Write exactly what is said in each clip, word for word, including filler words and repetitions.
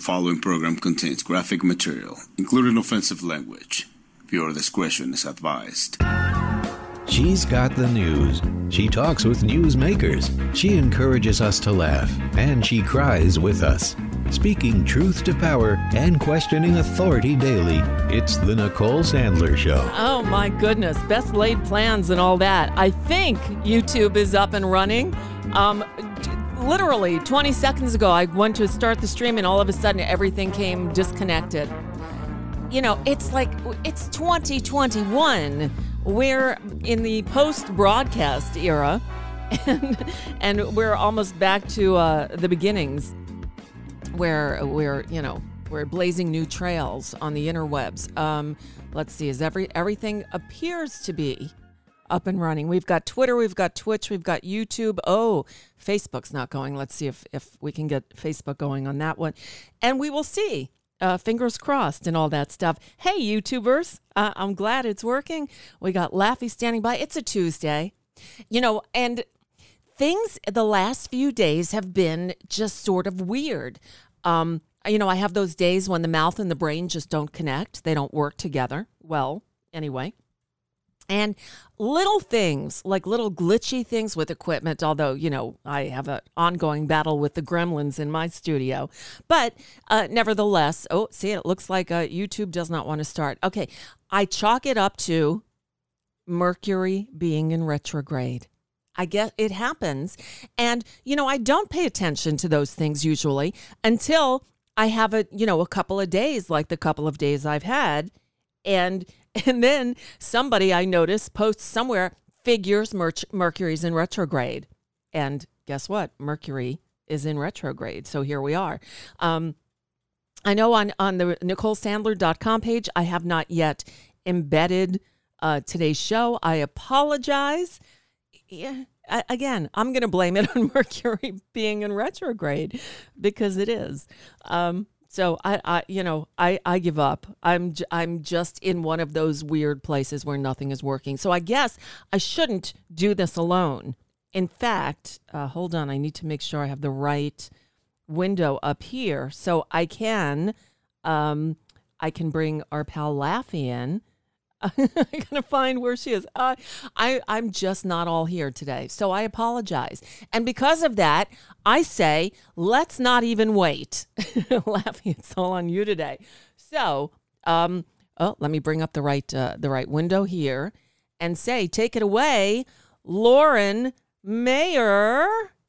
following program contains graphic material, including offensive language. Viewer discretion is advised. She's got the news. She talks with newsmakers. She encourages us to laugh, and she cries with us. Speaking truth to power and questioning authority daily, it's the Nicole Sandler Show. Oh my goodness, best laid plans and all that. I think YouTube is up and running. Um, literally twenty seconds ago, I went to start the stream and all of a sudden everything came disconnected. You know, it's like, it's twenty twenty-one. We're in the post-broadcast era, and and we're almost back to uh, the beginnings, where we're, you know, we're blazing new trails on the interwebs. Um, let's see, is every everything appears to be up and running. We've got Twitter, we've got Twitch, we've got YouTube. Oh, Facebook's not going. Let's see if, if we can get Facebook going on that one. And we will see. Uh, fingers crossed and all that stuff. Hey, YouTubers, uh, I'm glad it's working. We got Laffy standing by. It's a Tuesday. You know, and things the last few days have been just sort of weird. Um, you know, I have those days when the mouth and the brain just don't connect. They don't work together. Well, anyway. And little things, like little glitchy things with equipment, although, you know, I have an ongoing battle with the gremlins in my studio. But uh, nevertheless, oh, see, it looks like uh, YouTube does not want to start. Okay, I chalk it up to Mercury being in retrograde. I guess it happens. And, you know, I don't pay attention to those things usually until I have a, you know, a couple of days, like the couple of days I've had. And And then somebody I notice posts somewhere, figures Mer- Mercury's in retrograde. And guess what? Mercury is in retrograde. So here we are. Um, I know on, on the Nicole Sandler dot com page, I have not yet embedded uh, today's show. I apologize. Yeah, I, again, I'm going to blame it on Mercury being in retrograde because it is. Um So I, I, you know, I, I give up. I'm, j- I'm just in one of those weird places where nothing is working. So I guess I shouldn't do this alone. In fact, uh, hold on. I need to make sure I have the right window up here so I can, um, I can bring our pal Laffy in. I'm gonna find where she is. Uh, I, I'm just not all here today, so I apologize. And because of that, I say, let's not even wait. Laffy, it's all on you today. So, um, oh, let me bring up the right, uh, the right window here, and say, take it away, Lauren Mayer.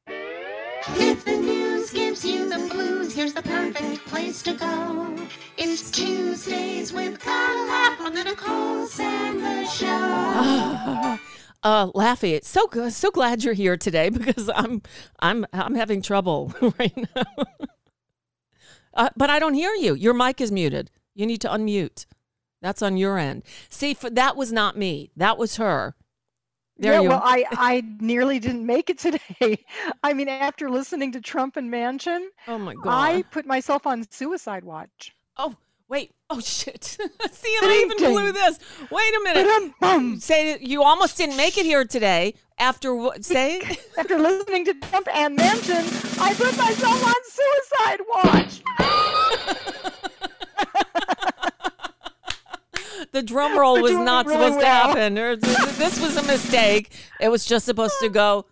If the news gives you the blues, here's the perfect place to go. It's Tuesdays with Kyle Laff on the Nicole Sandler Show. Uh, Laffy, so good, so glad you're here today because I'm, I'm, I'm having trouble right now. uh, but I don't hear you. Your mic is muted. You need to unmute. That's on your end. See, for, that was not me. That was her. There yeah, you well, I, I nearly didn't make it today. I mean, after listening to Trump and Manchin, oh my God, I put myself on suicide watch. Oh, wait. Oh, shit. See, and I even blew this. Wait a minute. Ba-dum-bum. Say you almost didn't make it here today after what? Say after listening to Trump and Manchin, I put myself on suicide watch. The drum roll was not really supposed well. to happen. Or, this was a mistake. It was just supposed to go.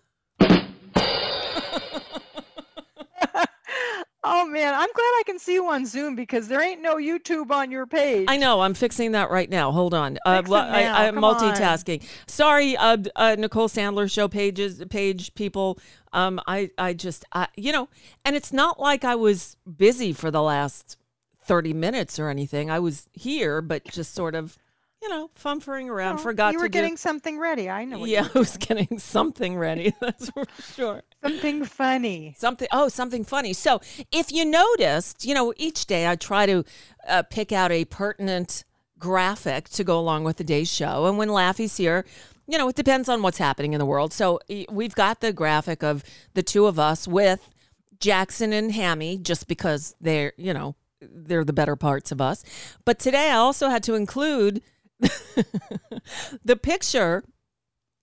Oh, man, I'm glad I can see you on Zoom because there ain't no YouTube on your page. I know. I'm fixing that right now. Hold on. Uh, Fix it well, now. I, I'm Come multitasking. On. Sorry, uh, uh, Nicole Sandler Show pages, page people. Um, I, I just, I, you know, and it's not like I was busy for the last thirty minutes or anything. I was here, but just sort of, you know, fumfering around. Oh, Forgot you were to getting do... something ready. I know. What yeah, you I was getting something ready. That's for sure. Something funny. Something. Oh, something funny. So if you noticed, you know, each day I try to uh, pick out a pertinent graphic to go along with the day's show. And when Laffy's here, you know, it depends on what's happening in the world. So we've got the graphic of the two of us with Jackson and Hammy, just because they're, you know, they're the better parts of us. But today I also had to include the picture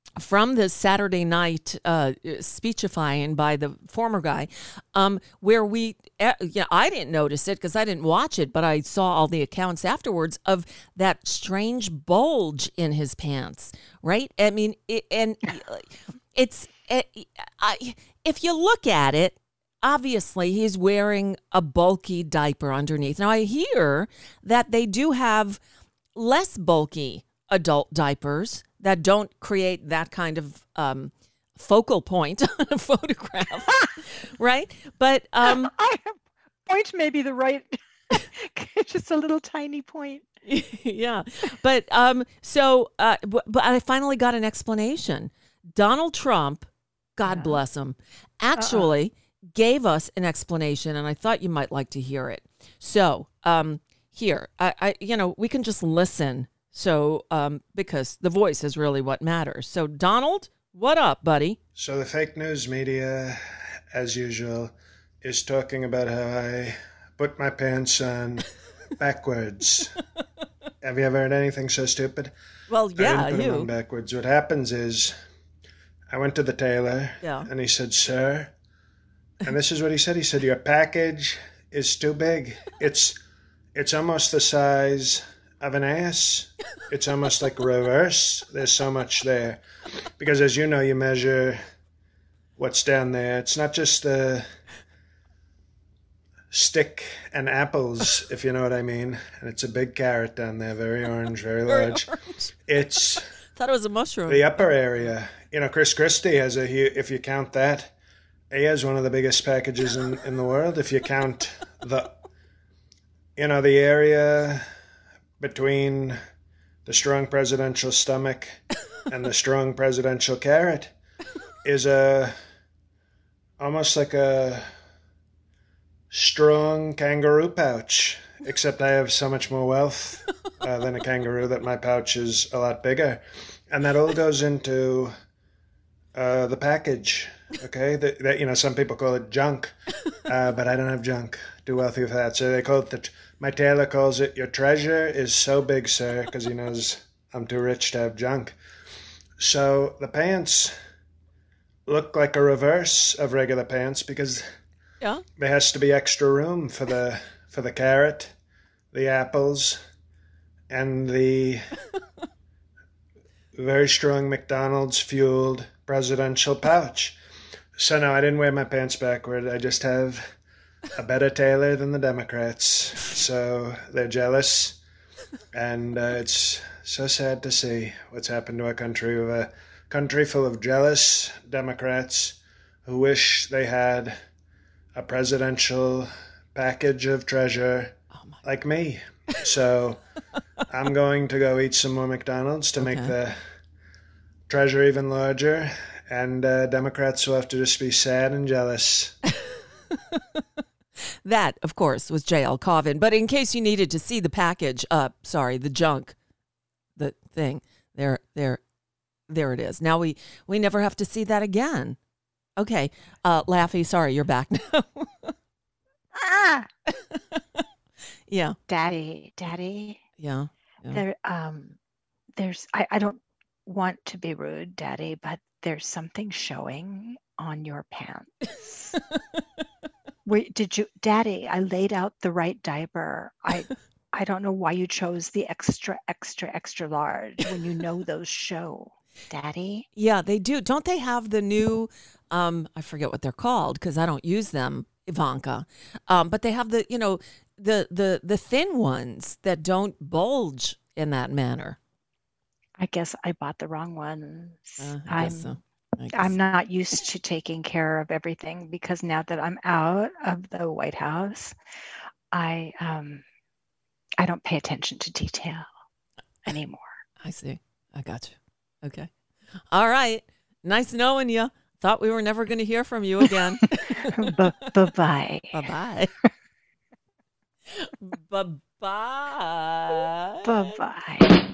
from the Saturday night uh, speechifying by the former guy, um, where we, uh, yeah, I didn't notice it because I didn't watch it, but I saw all the accounts afterwards of that strange bulge in his pants, right? I mean, it, and it's, it, I, if you look at it, obviously he's wearing a bulky diaper underneath. Now, I hear that they do have less bulky adult diapers that don't create that kind of um, focal point on a photograph, right? But um, I, point may be the right, just a little tiny point. Yeah, but um, so uh, but, but I finally got an explanation. Donald Trump, God Yeah. bless him, actually gave us an explanation, and I thought you might like to hear it. So um, here, I, I, you know, we can just listen. So, um, because the voice is really what matters. So, Donald, what up, buddy? So the fake news media, as usual, is talking about how I put my pants on backwards. Have you ever heard anything so stupid? Well, yeah, I didn't put them on you. backwards. What happens is, I went to the tailor, Yeah. and he said, "Sir," and this is what he said. He said, "Your package is too big. It's, it's almost the size of an ass. It's almost like reverse. There's so much there." Because as you know, you measure what's down there. It's not just the stick and apples, if you know what I mean. And it's a big carrot down there, very orange, very large. It's Thought it was a mushroom. the upper area. You know, Chris Christie has a, hu- if you count that, he has one of the biggest packages in, in the world. If you count the, you know, the area between the strong presidential stomach and the strong presidential carrot is a almost like a strong kangaroo pouch, except I have so much more wealth uh, than a kangaroo that my pouch is a lot bigger. And that all goes into uh, the package, okay? That, that, you know, some people call it junk, uh, but I don't have junk. Too wealthy for that. So they call it the... My tailor calls it, "Your treasure is so big, sir," because he knows I'm too rich to have junk. So the pants look like a reverse of regular pants because Yeah. there has to be extra room for the for the carrot, the apples, and the very strong McDonald's fueled presidential pouch. So no, I didn't wear my pants backward. I just have a better tailor than the Democrats. So they're jealous. And uh, it's so sad to see what's happened to our country. We have a country full of jealous Democrats who wish they had a presidential package of treasure like me. So I'm going to go eat some more McDonald's to make Okay. the treasure even larger. And uh, Democrats will have to just be sad and jealous. That, of course, was J L Cauvin. But in case you needed to see the package, uh, sorry, the junk, the thing, there, there, there it is. Now we we never have to see that again. Okay, uh, Laffy, sorry, you're back now. Ah, Yeah, Daddy, Daddy, yeah, yeah. there, um, there's, I, I don't want to be rude, Daddy, but there's something showing on your pants. Wait, did you, Daddy? I laid out the right diaper. I, I don't know why you chose the extra, extra, extra large when you know those show, Daddy. Yeah, they do. Don't they have the new, um, I forget what they're called because I don't use them, Ivanka. Um, but they have the, you know, the the the thin ones that don't bulge in that manner. I guess I bought the wrong ones. Uh, I I'm, guess so. I guess I'm so. not used to taking care of everything because now that I'm out of the White House, I um, I don't pay attention to detail anymore. I see. I got you. Okay. All right. Nice knowing you. Thought we were never going to hear from you again. Bye bye. Bye-bye. Bye-bye. Bye bye.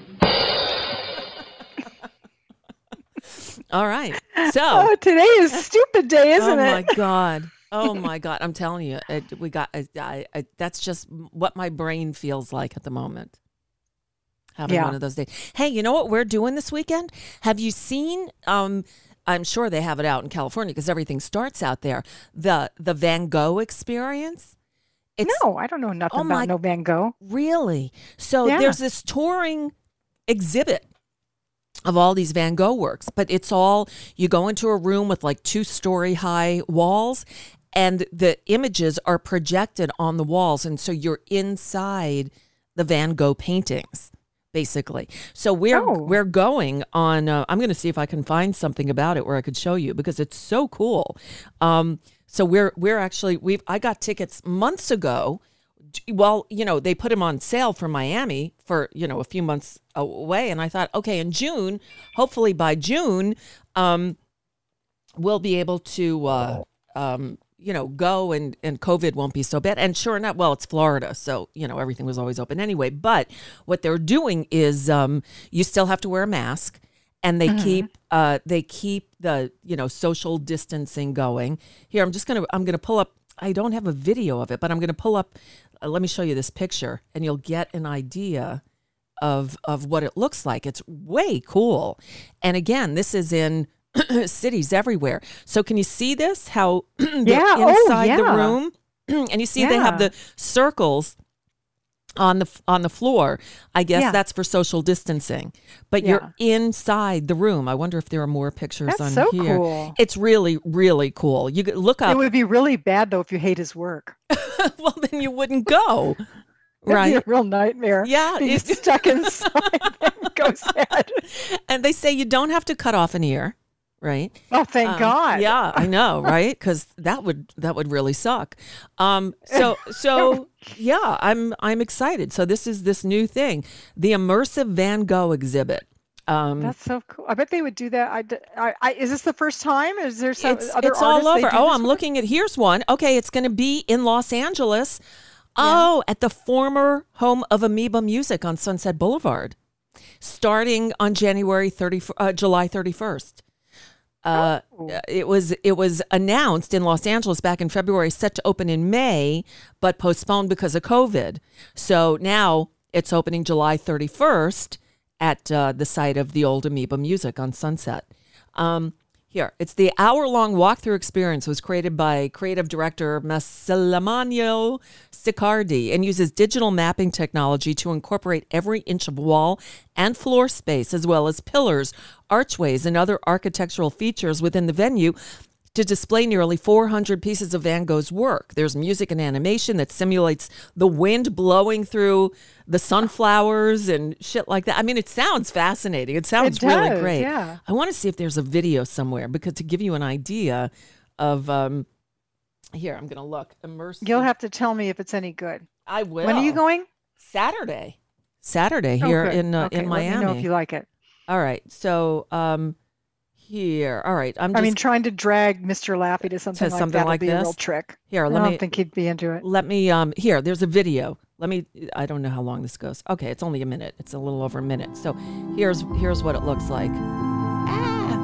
All right. So, Oh, today is stupid day, isn't oh my it? God. Oh my God. I'm telling you, it, we got, I, I, I, that's just what my brain feels like at the moment. Having Yeah. one of those days. Hey, you know what we're doing this weekend? Have you seen? Um, I'm sure they have it out in California because everything starts out there. The the Van Gogh experience. It's No, I don't know nothing Oh, about my- no Van Gogh. really so. Yeah. There's this touring exhibit of all these Van Gogh works, but it's all you go into a room with like two story high walls, and the images are projected on the walls, and so you're inside the Van Gogh paintings. Basically, so we're Oh. we're going on. Uh, I'm going to see if I can find something about it where I could show you because it's so cool. Um, so we're we're actually we I got tickets months ago. Well, you know they put them on sale for Miami for you know a few months away, and I thought, okay, in June, hopefully by June, um, we'll be able to. Uh, um, you know, go and, and COVID won't be so bad. And sure enough, well, it's Florida, so, you know, everything was always open anyway. But what they're doing is um, you still have to wear a mask, and they keep uh, they keep the, you know, social distancing going. Here, I'm just going to, I'm going to pull up, I don't have a video of it, but I'm going to pull up, uh, let me show you this picture, and you'll get an idea of of what it looks like. It's way cool. And again, this is in cities everywhere. So can you see this? How they're Yeah. Oh, inside the yeah. room, and you see they have Yeah. the circles on the on the floor. I guess Yeah. that's for social distancing. But Yeah. you're inside the room. I wonder if there are more pictures That's on so here. cool. It's really really cool. You could look It up. would be really bad though if you hate his work. Well, then you wouldn't go, It'd right? be a real nightmare. Yeah, Being it- stuck inside Van Gogh's head. And they say you don't have to cut off an ear, right? Oh, thank Um, God. Yeah, I know, right? Because that would that would really suck. Um, so so yeah, I'm I'm excited. So this is this new thing, the immersive Van Gogh exhibit. Um, That's so cool. I bet they would do that. I, d- I- I- is this the first time? Is there some it's other it's all artists they over. do Oh, this I'm with? looking at here's one. Okay, it's going to be in Los Angeles. Oh, at the former home of Amoeba Music on Sunset Boulevard, starting on January thirtieth, uh, July thirty-first. Uh, Oh. it was it was announced in Los Angeles back in February, set to open in May, but postponed because of COVID. So now it's opening July thirty-first at uh, the site of the old Amoeba Music on Sunset. Um, here, it's the hour-long walkthrough experience. It was created by creative director Massimiliano Siccardi and uses digital mapping technology to incorporate every inch of wall and floor space, as well as pillars, archways, and other architectural features within the venue to display nearly four hundred pieces of Van Gogh's work. There's music and animation that simulates the wind blowing through the sunflowers and shit like that. I mean, it sounds fascinating. It sounds It really does, great. yeah. I want to see if there's a video somewhere because to give you an idea of um here, I'm going to look. Immersive. You'll have to tell me if it's any good. I will. When are you going? Saturday. Saturday Oh, here good. in uh, okay, in Let me know Miami. if you like it. All right. So, um here. All right. I'm I just mean, trying to drag Mister Laffy to something like something that would like be a real this? trick. here, I let don't me think he'd be into it. Let me, um, here, there's a video. Let me, I don't know how long this goes. Okay, it's only a minute. It's a little over a minute. So here's, here's what it looks like. Ah.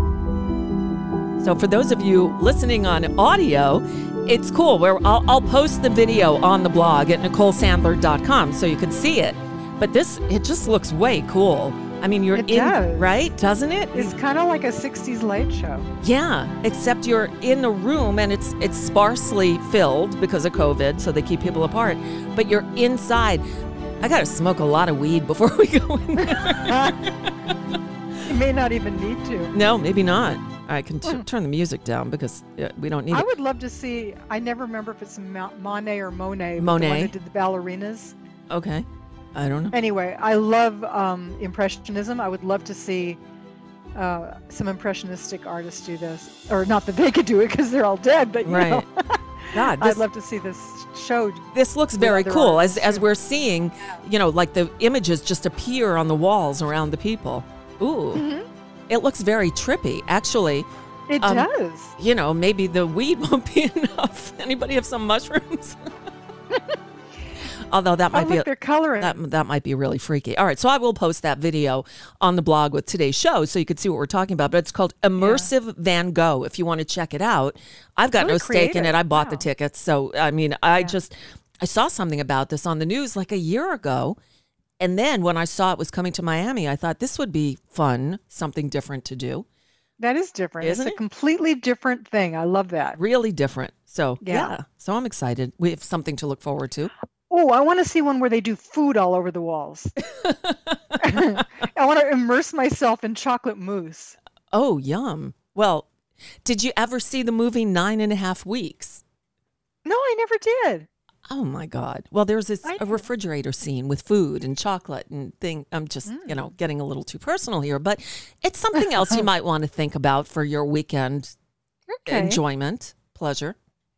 So for those of you listening on audio, it's cool. Where I'll, I'll post the video on the blog at nicole sandler dot com so you can see it. But this, it just looks way cool. I mean, you're It in, does. right? Doesn't it? It's kind of like a sixties light show. Yeah, except you're in a room and it's it's sparsely filled because of COVID, so they keep people apart. But you're inside. I gotta smoke a lot of weed before we go in there. You may not even need to. No, maybe not. I can t- turn the music down because uh, we don't need I it. would love to see. I never remember if it's Ma- Monet or Monet. but The Monet. one that did the ballerinas. Okay, I don't know. Anyway, I love um, impressionism. I would love to see uh, some impressionistic artists do this, or not that they could do it because they're all dead, but you Right. know, God, I'd this, love to see this show. this looks with very other cool as artists, as too. we're seeing, you know, like the images just appear on the walls around the people. Ooh, Mhm. it looks very trippy. Actually, It Um, does. you know, maybe the weed won't be enough. Anybody have some mushrooms? Although that Oh, might be look, they're coloring. that that might be really freaky. All right, so I will post that video on the blog with today's show so you can see what we're talking about. But it's called Immersive Van Gogh if you want to check it out. I've got Really no stake in creative. it. I bought the Wow. tickets. So I mean, I Yeah. just I saw something about this on the news like a year ago And then when I saw it was coming to Miami, I thought this would be fun, something different to do. That is different. Isn't it's it? a completely different thing. I love that. Really different. So, yeah. Yeah. So I'm excited. We have something to look forward to. Oh, I want to see one where they do food all over the walls. I want to immerse myself in chocolate mousse. Oh, yum. Well, did you ever see the movie Nine and a Half Weeks? No, I never did. Oh my God. Well, there's this I a refrigerator scene with food and chocolate and thing. I'm just, you know, getting a little too personal here, but it's something else you might want to think about for your weekend Okay. enjoyment, pleasure.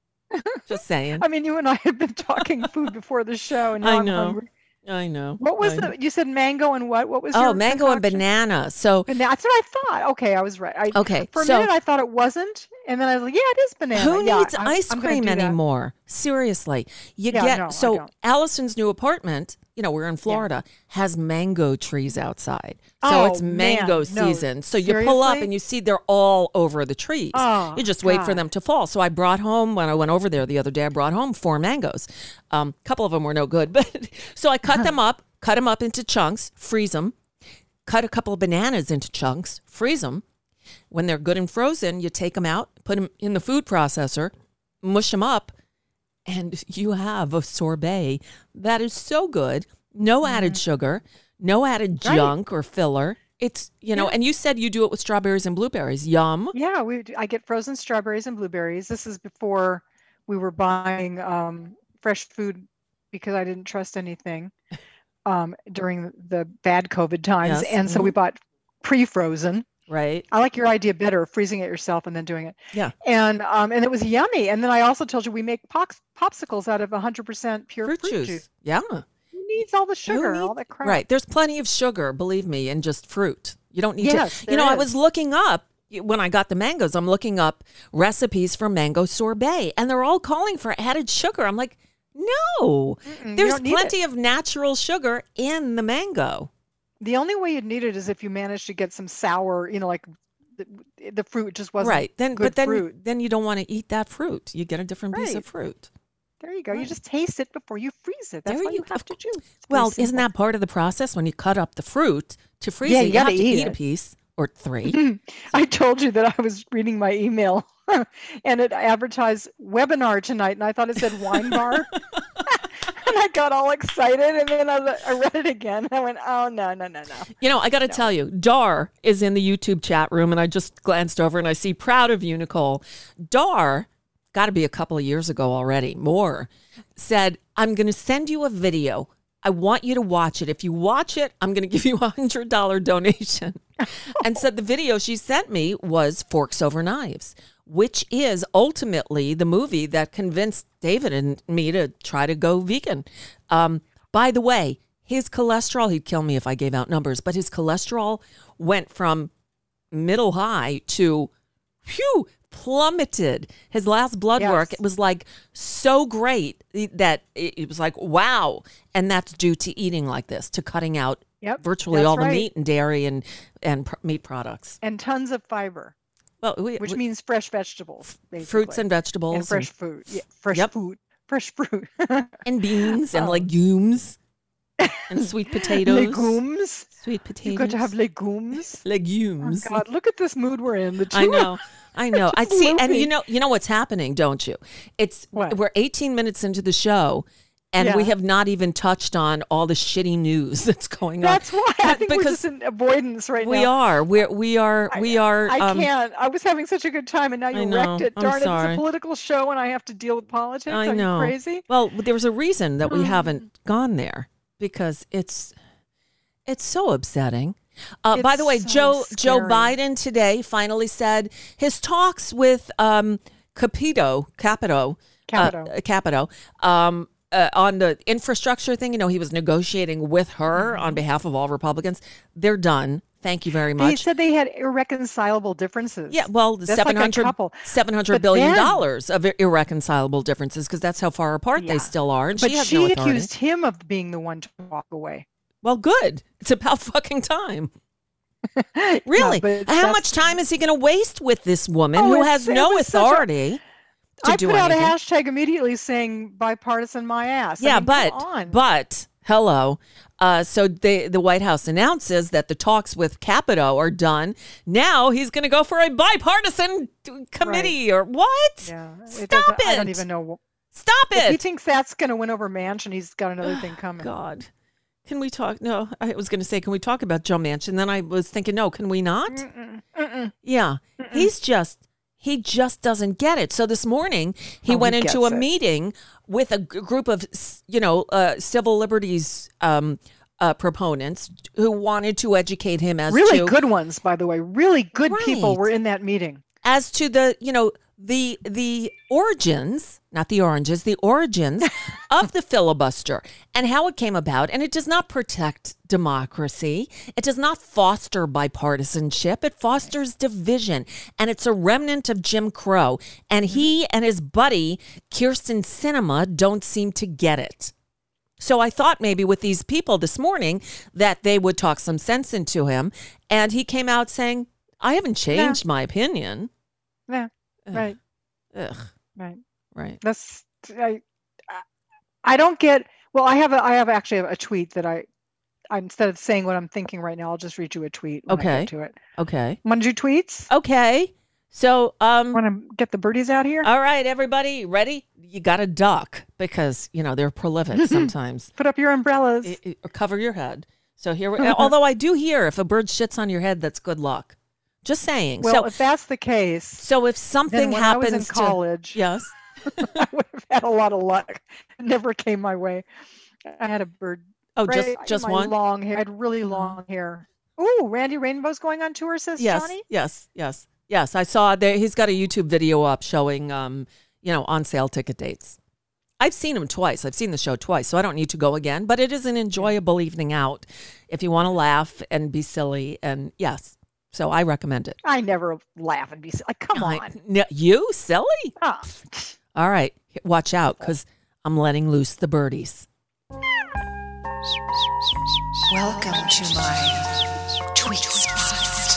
Just saying. I mean, you and I have been talking food before the show, and now I I'm know. hungry. I know. What was I know. the? You said mango and what? What was? Oh, your mango and concoction? banana. So, And that's what I thought. Okay, I was right. I, Okay, For a so- minute, I thought it wasn't, and then I was like, "Yeah, it is banana." who Yeah, needs I'm- ice I'm gonna cream do that. anymore? Seriously. You Yeah, get no, I so don't. Allison's new apartment, you know, we're in Florida, has mango trees outside. So Oh, it's mango man, no. season. So you pull up Seriously? and you see they're all over the trees. Oh, you just wait for God. them to fall. So I brought home, when I went over there the other day, I brought home four mangoes. A um, couple of them were no good, but so I cut them up, cut them up into chunks, freeze them, cut a couple of bananas into chunks, freeze them. When they're good and frozen, you take them out, put them in the food processor, mush them up, and you have a sorbet that is so good. No added sugar, no added Mm-hmm. Right. junk or filler. It's, you know, Yeah. and you said you do it with strawberries and blueberries. Yum. Yeah, we. do- I get frozen strawberries and blueberries. This is before we were buying um, fresh food because I didn't trust anything um, during the bad COVID times, Yes, and so we bought pre-frozen. Right. I like your idea better, freezing it yourself and then doing it. Yeah. And um, and it was yummy. And then I also told you we make pox- popsicles out of one hundred percent pure Fruit, fruit, juice. juice. Yeah. Who needs all the sugar, Who all needs- that crap? Right. There's plenty of sugar, believe me, in just fruit. You don't need Yes, to. You there know, I is. was looking up when I got the mangoes, I'm looking up recipes for mango sorbet, and they're all calling for added sugar. I'm like, no, you there's don't need plenty of natural sugar in the mango. The only way you'd need it is if you managed to get some sour, you know, like the, the fruit just wasn't Right. Then, good but then, fruit. then you don't want to eat that fruit. You get a different piece of Right. fruit. There you go. You Right. just taste it before you freeze it. That's There all you you have go. to do. It's very Well, isn't simple. that part of the process when you cut up the fruit to freeze Yeah, it? you You, gotta have to eat eat a it. piece or three. I told you that I was reading my email and it advertised webinar tonight, and I thought it said wine bar. And I got all excited, and then I, le- I read it again. And I went, oh, no, no, no, no. You know, I got to tell you, Dar is in the YouTube chat room, and I just glanced over and I see proud of you, Nicole. Dar, got to be a couple of years ago already, more, said, I'm going to send you a video. I want you to watch it. If you watch it, I'm going to give you a one hundred dollars donation. And said the video she sent me was Forks Over Knives, which is ultimately the movie that convinced David and me to try to go vegan. Um, by the way, his cholesterol, he'd kill me if I gave out numbers, but his cholesterol went from middle high to, phew, plummeted. His last blood Yes. work, it was like so great that it, it was like, wow. And that's due to eating like this, to cutting out Yep, virtually that's all the right. meat and dairy and, and pr- meat products. And tons of fiber, Well, we, which we- means fresh vegetables, basically. fruits and vegetables And fresh food. Yeah, fresh Yep. food. Fresh fruit. and beans and Um, legumes and sweet potatoes. Legumes. Sweet potatoes. You've got to have legumes. Oh, legumes. God, look at this mood we're in. The two I know. I know. I Just see. And loopy. you know, you know what's happening, don't you? It's What? we're eighteen minutes into the show, and we Yeah. have not even touched on all the shitty news that's going on. That's why I But think we're because just in avoidance right we now. are. We're we are we are. I um, can't. I was having such a good time, and now I you know. wrecked it. I'm Darn it! It's sorry. a political show, and I have to deal with politics. I Are know. you crazy? Well, there was a reason that we Um, haven't gone there because it's it's so upsetting. Uh, by It's the way, so Joe Joe scary. Biden today finally said his talks with um, Capito Capito Capito. uh, Capito um, uh, on the infrastructure thing. You know, he was negotiating with her on behalf of all Republicans. They're done. Thank you very They much. said they had irreconcilable differences. Yeah, well, That's like seven a hundred couple. seven hundred But billion then- dollars of irreconcilable differences because that's how far apart Yeah. they still are, and But she has she no authority. accused him of being the one to walk away. Well, good. It's about fucking time. Really? but How that's- much time is he going to waste with this woman Oh, who it's- has it no was such a- authority to I do put out anything? a hashtag immediately saying bipartisan my ass. I yeah, mean, but come on. but Hello. Uh, so they, the White House announces that the talks with Capito are done. Now he's going to go for a bipartisan committee Right. or what? Yeah. Stop it. I don't even know. Stop If he it. thinks that's going to win over Manchin, he's got another thing coming. God. Can we talk? No, I was going to say, can we talk about Joe Manchin? Then I was thinking, no, can we not? Mm-mm, mm-mm. Yeah. Mm-mm. He's just, he just doesn't get it. So this morning, he Oh, went he into a gets it. meeting with a g- group of, s- you know, uh, civil liberties um, uh, proponents who wanted to educate him as Really to good ones, by the way. Really good people Right. were in that meeting. as to the, you know, the the origins, not the oranges, the origins of the filibuster and how it came about. And it does not protect democracy. It does not foster bipartisanship. It fosters division. And it's a remnant of Jim Crow. And he and his buddy, Kirsten Sinema, don't seem to get it. So I thought maybe with these people this morning that they would talk some sense into him. And he came out saying, I haven't changed my opinion. Yeah. Ugh. Right. Ugh. Right. Right. That's I. I don't get. Well, I have a. I have actually a tweet that I. I instead of saying what I'm thinking right now, I'll just read you a tweet. When I Okay. get to it. Okay. Want to do tweets? Okay. So, um, Want to get the birdies out here? all right, everybody, ready? You got to duck because you know they're prolific sometimes. Put up your umbrellas. I- I- or cover your head. So here, we, although I do hear if a bird shits on your head, that's good luck. Just saying. well, so, if that's the case, so if then something when happens I was in to college, yes, I would have had a lot of luck. It never came my way. I had a bird. oh, right just in just my one. long hair. I had really long hair. Ooh, Randy Rainbow's going on tour, says Yes, Johnny. yes, yes, yes. I saw there. He's got a YouTube video up showing, um, you know, on sale ticket dates. I've seen him twice. I've seen the show twice, so I don't need to go again. But it is an enjoyable evening out if you want to laugh and be silly. And yes, so I recommend it. I never laugh and be silly. Like, come I- on. n- you silly? Oh. All right, watch out because I'm letting loose the birdies. Welcome to my tweet spot.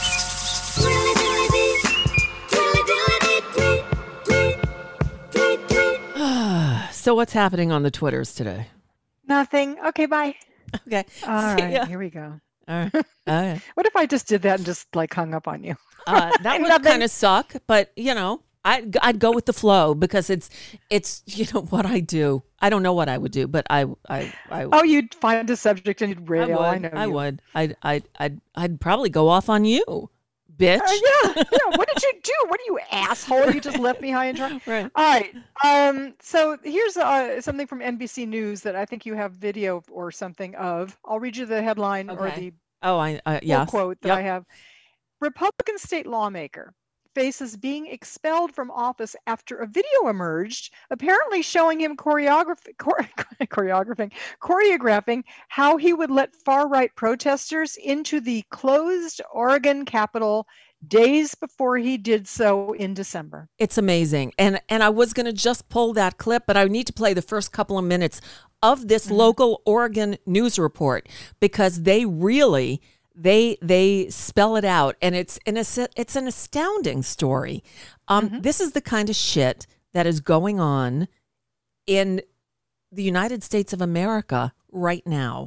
So what's happening on the Twitters today? Nothing. Okay, bye. Okay. All See right, ya. here we go. All right. All right. What if I just did that and just like hung up on you? Uh, that would Nothing. kind of suck, but you know, I'd, I'd go with the flow because it's it's you know what I do. I don't know what I would do, but I I I, Oh, you'd find a subject and you'd I rail. would. I, know. I you. would. I'd I'd I'd I'd probably go off on you, bitch. Uh, yeah, yeah. What did you do? What are you, asshole? You just left me high and dry. Right. All right. Um. So here's uh, something from N B C News that I think you have video or something of. I'll read you the headline or Okay. the Oh, I uh, full yes. quote that Yep. I have. Republican state lawmaker faces being expelled from office after a video emerged, apparently showing him choreograph- chore- choreographing, choreographing how he would let far-right protesters into the closed Oregon Capitol days before he did so in December. It's amazing. And and I was going to just pull that clip, but I need to play the first couple of minutes of this Mm-hmm. local Oregon news report because they really they they spell it out and it's an it's an astounding story. Um Mm-hmm. this is the kind of shit that is going on in the United States of America right now.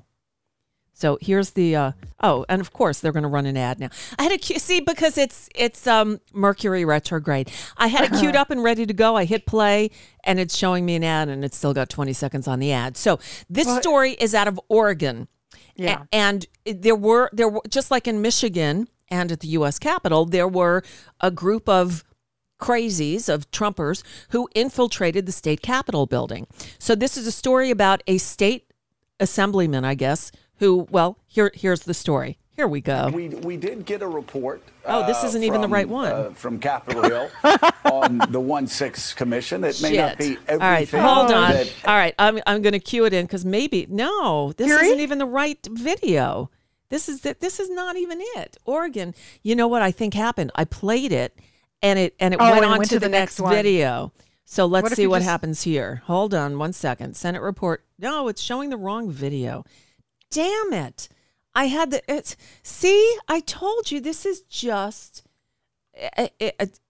So here's the uh, oh, and of course they're going to run an ad now. I had a cu- see because it's it's um, Mercury retrograde. I had it queued up and ready to go. I hit play, and it's showing me an ad, and it's still got twenty seconds on the ad. So this Well- story is out of Oregon, Yeah. A- and it- there were there were just like in Michigan and at the U S Capitol, there were a group of crazies of Trumpers who infiltrated the state Capitol building. So this is a story about a state assemblyman, I guess, who, well, here here's the story. Here we go. We, we did get a report. Oh, this uh, isn't even the from, right one. Uh, from Capitol Hill on the one six Commission. It may not be Shit. All right, everything. hold on. that- All right, I'm I'm going to cue it in because maybe no, this Yuri? isn't even the right video. This is the, this is not even it. Oregon. You know what I think happened? I played it, and it and it Oh, went and it on went to, to the, the next, next one. video. So let's What if see you what just- happens here. Hold on one second. Senate report. No, it's showing the wrong video. Damn it! I had the. It's see. I told you this is just. It, it, it,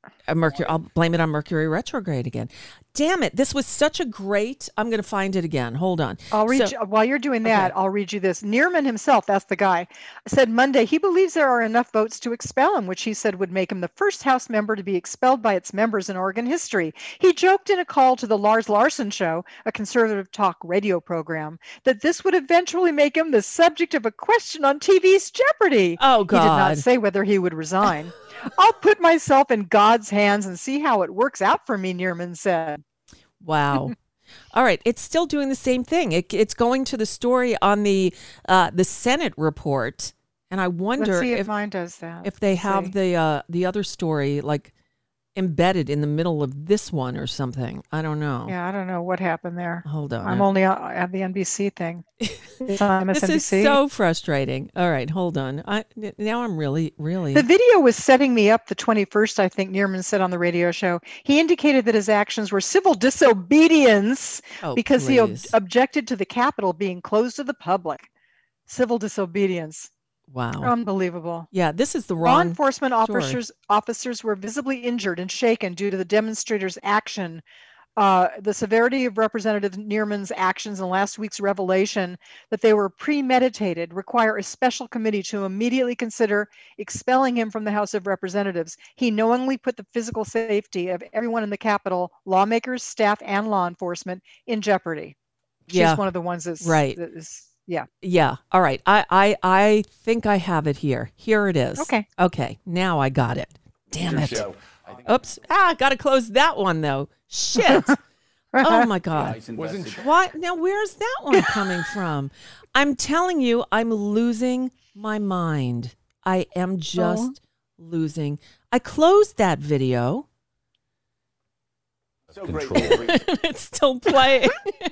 Uh, Mercury. I'll blame it on Mercury retrograde again. Damn it! This was such a great. I'm going to find it again. Hold on. I'll read So- you, while you're doing that. Okay. I'll read you this. Neerman himself, that's the guy, said Monday he believes there are enough votes to expel him, which he said would make him the first House member to be expelled by its members in Oregon history. He joked in a call to the Lars Larson Show, a conservative talk radio program, that this would eventually make him the subject of a question on T V's Jeopardy. Oh, He did not God. say whether he would resign. I'll put myself in God's hands and see how it works out for me, Neerman said. Wow. All right, it's still doing the same thing. It, it's going to the story on the uh, the Senate report, and I wonder Let's see if, if mine does that. if they Let's have see. the uh, the other story like embedded in the middle of this one or something. I don't know. Yeah, I don't know what happened there. Hold on. I'm only on- at the N B C thing. It's on This is M S N B C. so frustrating. All right, hold on. I n- now I'm really really The video was setting me up the twenty-first, I think Neerman said on the radio show. He indicated that his actions were civil disobedience Oh, because he ob- please. objected to the Capitol being closed to the public. Civil disobedience. wow. Unbelievable. Yeah, this is the Law wrong enforcement story. officers officers were visibly injured and shaken due to the demonstrators' action. Uh, the severity of Representative Neerman's actions and last week's revelation that they were premeditated require a special committee to immediately consider expelling him from the House of Representatives. He knowingly put the physical safety of everyone in the Capitol, lawmakers, staff, and law enforcement, in jeopardy. She's Yeah, one of the ones that's right. that is, yeah. Yeah. All right. I, I I think I have it here. Here it is. Okay. Okay. Now I got it. Damn it. Show. Oops. Ah, got to close that one though. Shit. Oh my God. Nice investigation. Why? Now where's that one coming from? I'm telling you, I'm losing my mind. I am just losing. I closed that video. So great. It's still playing.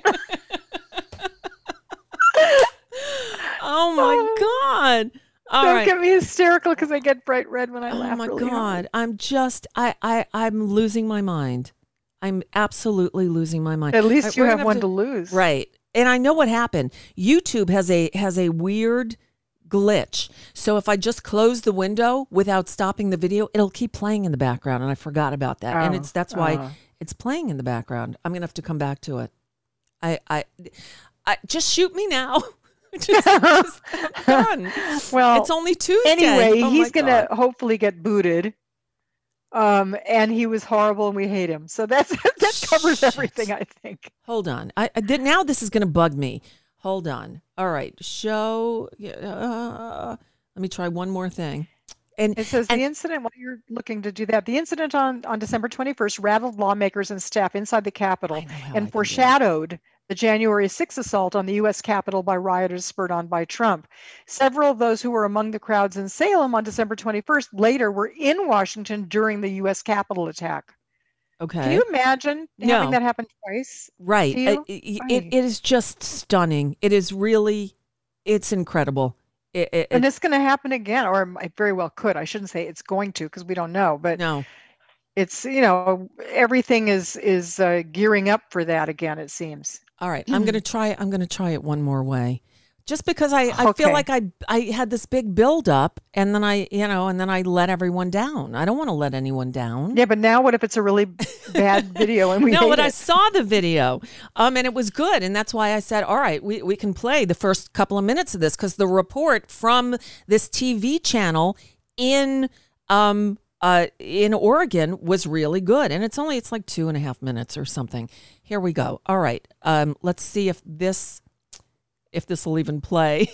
Oh my God. All Don't right. get me hysterical because I get bright red when I Oh laugh. my really God. hard. I'm just I, I I'm losing my mind. I'm absolutely losing my mind. At All least right, you we're have gonna one to lose. Right. And I know what happened. YouTube has a has a weird glitch. So if I just close the window without stopping the video, it'll keep playing in the background, and I forgot about that. and Oh, it's that's why oh. it's playing in the background. I'm going to have to come back to it. I I I just shoot me now. just, just I'm done. Well, It's only Tuesday. Anyway, Oh my he's going to God. hopefully get booted. Um, and he was horrible, and we hate him. So that's that covers Shit. everything, I think. Hold on. I, I did, now this is going to bug me. Hold on. All right. Show. Uh, let me try one more thing. And It says and- the incident, while you're looking to do that, the incident on, on December twenty-first rattled lawmakers and staff inside the Capitol I know how I can and do it. foreshadowed the January sixth assault on the U S Capitol by rioters spurred on by Trump. Several of those who were among the crowds in Salem on December twenty-first later were in Washington during the U S Capitol attack. okay. Can you imagine No. having that happen twice? Right. Do you? It, it, it, Right. it is just stunning. It is really, it's incredible. It, it, And it- it's going to happen again, or it very well could. I shouldn't say it's going to because we don't know, but no. it's, you know, everything is is uh, gearing up for that again, it seems. All right. I'm going to try it. I'm going to try it one more way. Just because I, I feel Okay. like I I had this big build up and then I, you know, and then I let everyone down. I don't want to let anyone down. Yeah, but now what if it's a really bad video and we no, hate but I it? saw the video, um, and it was good, and that's why I said, "All right, we, we can play the first couple of minutes of this," because the report from this T V channel in um uh in Oregon was really good, and it's only it's like two and a half minutes or something. Here we go. All right, um, let's see if this if this will even play.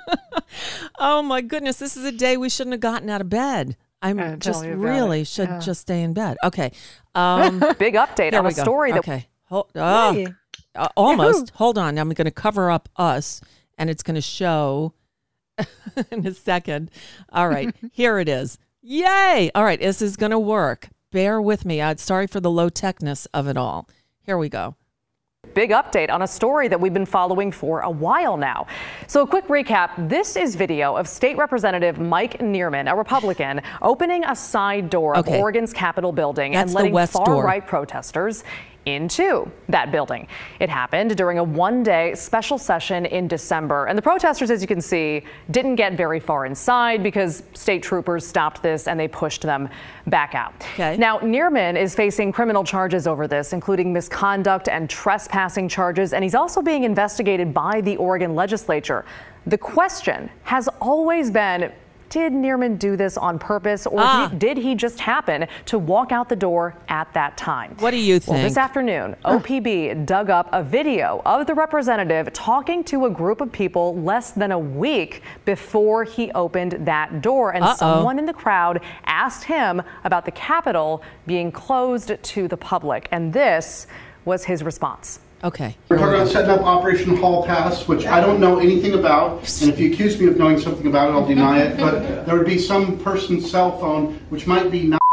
Oh my goodness, this is a day we shouldn't have gotten out of bed. I'm Uh, tell just me about really it. should Yeah. just stay in bed. Okay. Um, Big update There on we a go. story that okay. Hold, oh, Hey. uh, almost. Hold on. I'm going to cover up us, and it's going to show in a second. All right. Here it is. Yay. All right. This is going to work. Bear with me. I'm sorry for the low techness of it all. Here we go. Big update on a story that we've been following for a while now. So a quick recap. This is video of State Representative Mike Neerman, a Republican, opening a side door Okay. of Oregon's Capitol building That's and the letting west door. far-right protesters into that building. It happened during a one-day special session in December. And the protesters, as you can see, didn't get very far inside because state troopers stopped this and they pushed them back out. Okay. Now, Neerman is facing criminal charges over this, including misconduct and trespassing charges, and he's also being investigated by the Oregon legislature. The question has always been, did Neerman do this on purpose, or ah. did, did he just happen to walk out the door at that time? What do you think? Well, this afternoon, O P B dug up a video of the representative talking to a group of people less than a week before he opened that door. And Uh-oh. someone in the crowd asked him about the Capitol being closed to the public. And this was his response. Okay. We're talking about setting up Operation Hall Pass, which I don't know anything about, and if you accuse me of knowing something about it, I'll deny it, but there would be some person's cell phone, which might be not...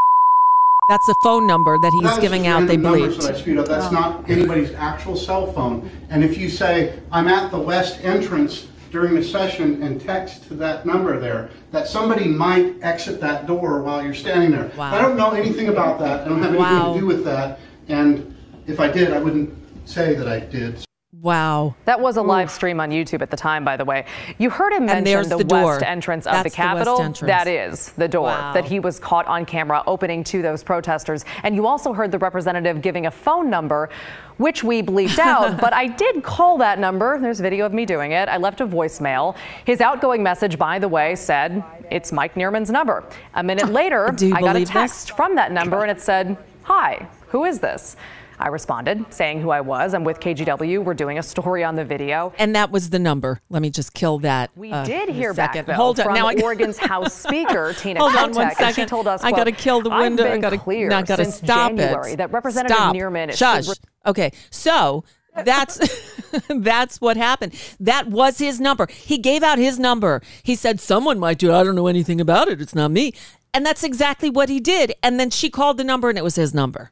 That's a phone number that he's That giving just out, they random numbers believed. that I spewed out. That's not anybody's actual cell phone. And if you say, I'm at the west entrance during the session and text to that number there, that somebody might exit that door while you're standing there. Wow. I don't know anything about that. I don't have anything Wow. to do with that. And if I did, I wouldn't say that I did. Wow. That was a live stream on YouTube at the time, by the way. You heard him And mention there's the, the door. west entrance of That's the the west Capitol. entrance. That is the door Wow. that he was caught on camera opening to those protesters. And you also heard the representative giving a phone number, which we bleeped out, but I did call that number. There's video of me doing it. I left a voicemail. His outgoing message, by the way, said, it's Mike Neerman's number. A minute later, Do you I got a believe text this? from that number and it said, hi, who is this? I responded, saying who I was. I'm with K G W. We're doing a story on the video. And that was the number. Let me just kill that. We uh, did in a hear back, second. though, Hold on. from Now I Oregon's House Speaker, Tina Hold on one Kotek, second. and she told us, I got to kill the window. I've been I got to clear now I got to since stop January it. that Representative Stop. Neerman Shush. should... Okay. So that's that's what happened. That was his number. He gave out his number. He said someone might do it. I don't know anything about it. It's not me. And that's exactly what he did. And then she called the number and it was his number.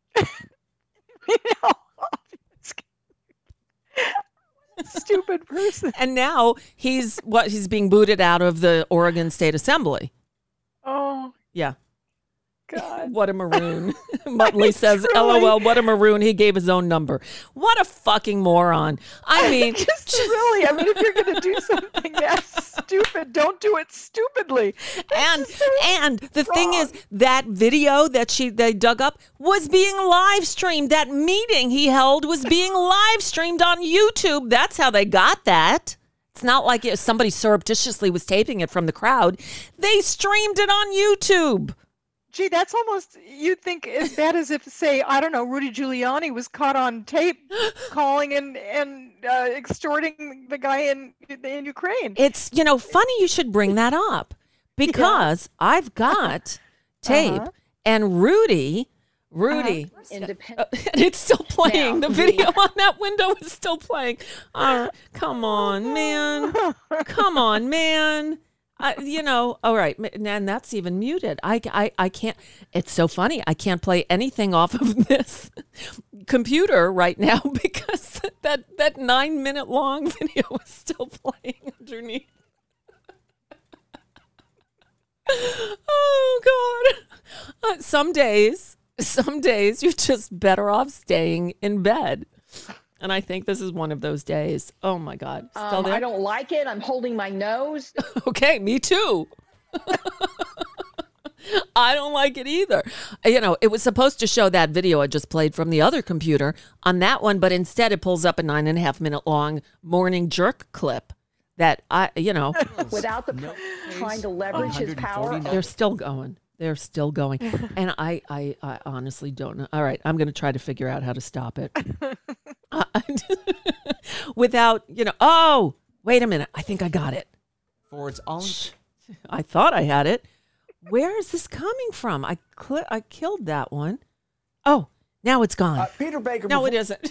You know, stupid person. And now he's what he's being booted out of the Oregon State Assembly. Oh, Yeah. God. What a maroon. Muttley says, Truly. LOL, what a maroon. He gave his own number. What a fucking moron. I mean, Just really, I mean, if you're going to do something that's stupid, don't do it stupidly. and and the thing is, that video that she they dug up was being live streamed. That meeting he held was being live streamed on YouTube. That's how they got that. It's not like it, somebody surreptitiously was taping it from the crowd. They streamed it on YouTube. Gee, that's almost, you'd think as bad as if, say, I don't know, Rudy Giuliani was caught on tape calling and, and uh, extorting the guy in in Ukraine. It's, you know, funny you should bring that up because yeah. I've got tape uh-huh. and Rudy, Rudy, uh, and it's still playing. Now, the video on that window is still playing. Uh, come on, man. Come on, man. Uh, you know, all right, and that's even muted. I, I, I can't, it's so funny. I can't play anything off of this computer right now because that, that nine minute long video is still playing underneath. Oh, God. Uh, some days, some days you're just better off staying in bed. And I think this is one of those days. Oh, my God. Still Um, there? I don't like it. I'm holding my nose. Okay, me too. I don't like it either. You know, it was supposed to show that video I just played from the other computer on that one, but instead it pulls up a nine and a half minute long morning jerk clip that I, you know. Without the no. trying to leverage his power. They're still going. They're still going. And I, I, I honestly don't know. All right, I'm going to try to figure out how to stop it. Uh, without, you know, oh, wait a minute. I think I got it. For its own. I thought I had it. Where is this coming from? I cl- I killed that one. Oh, now it's gone. Uh, Peter Baker. No, before- it isn't.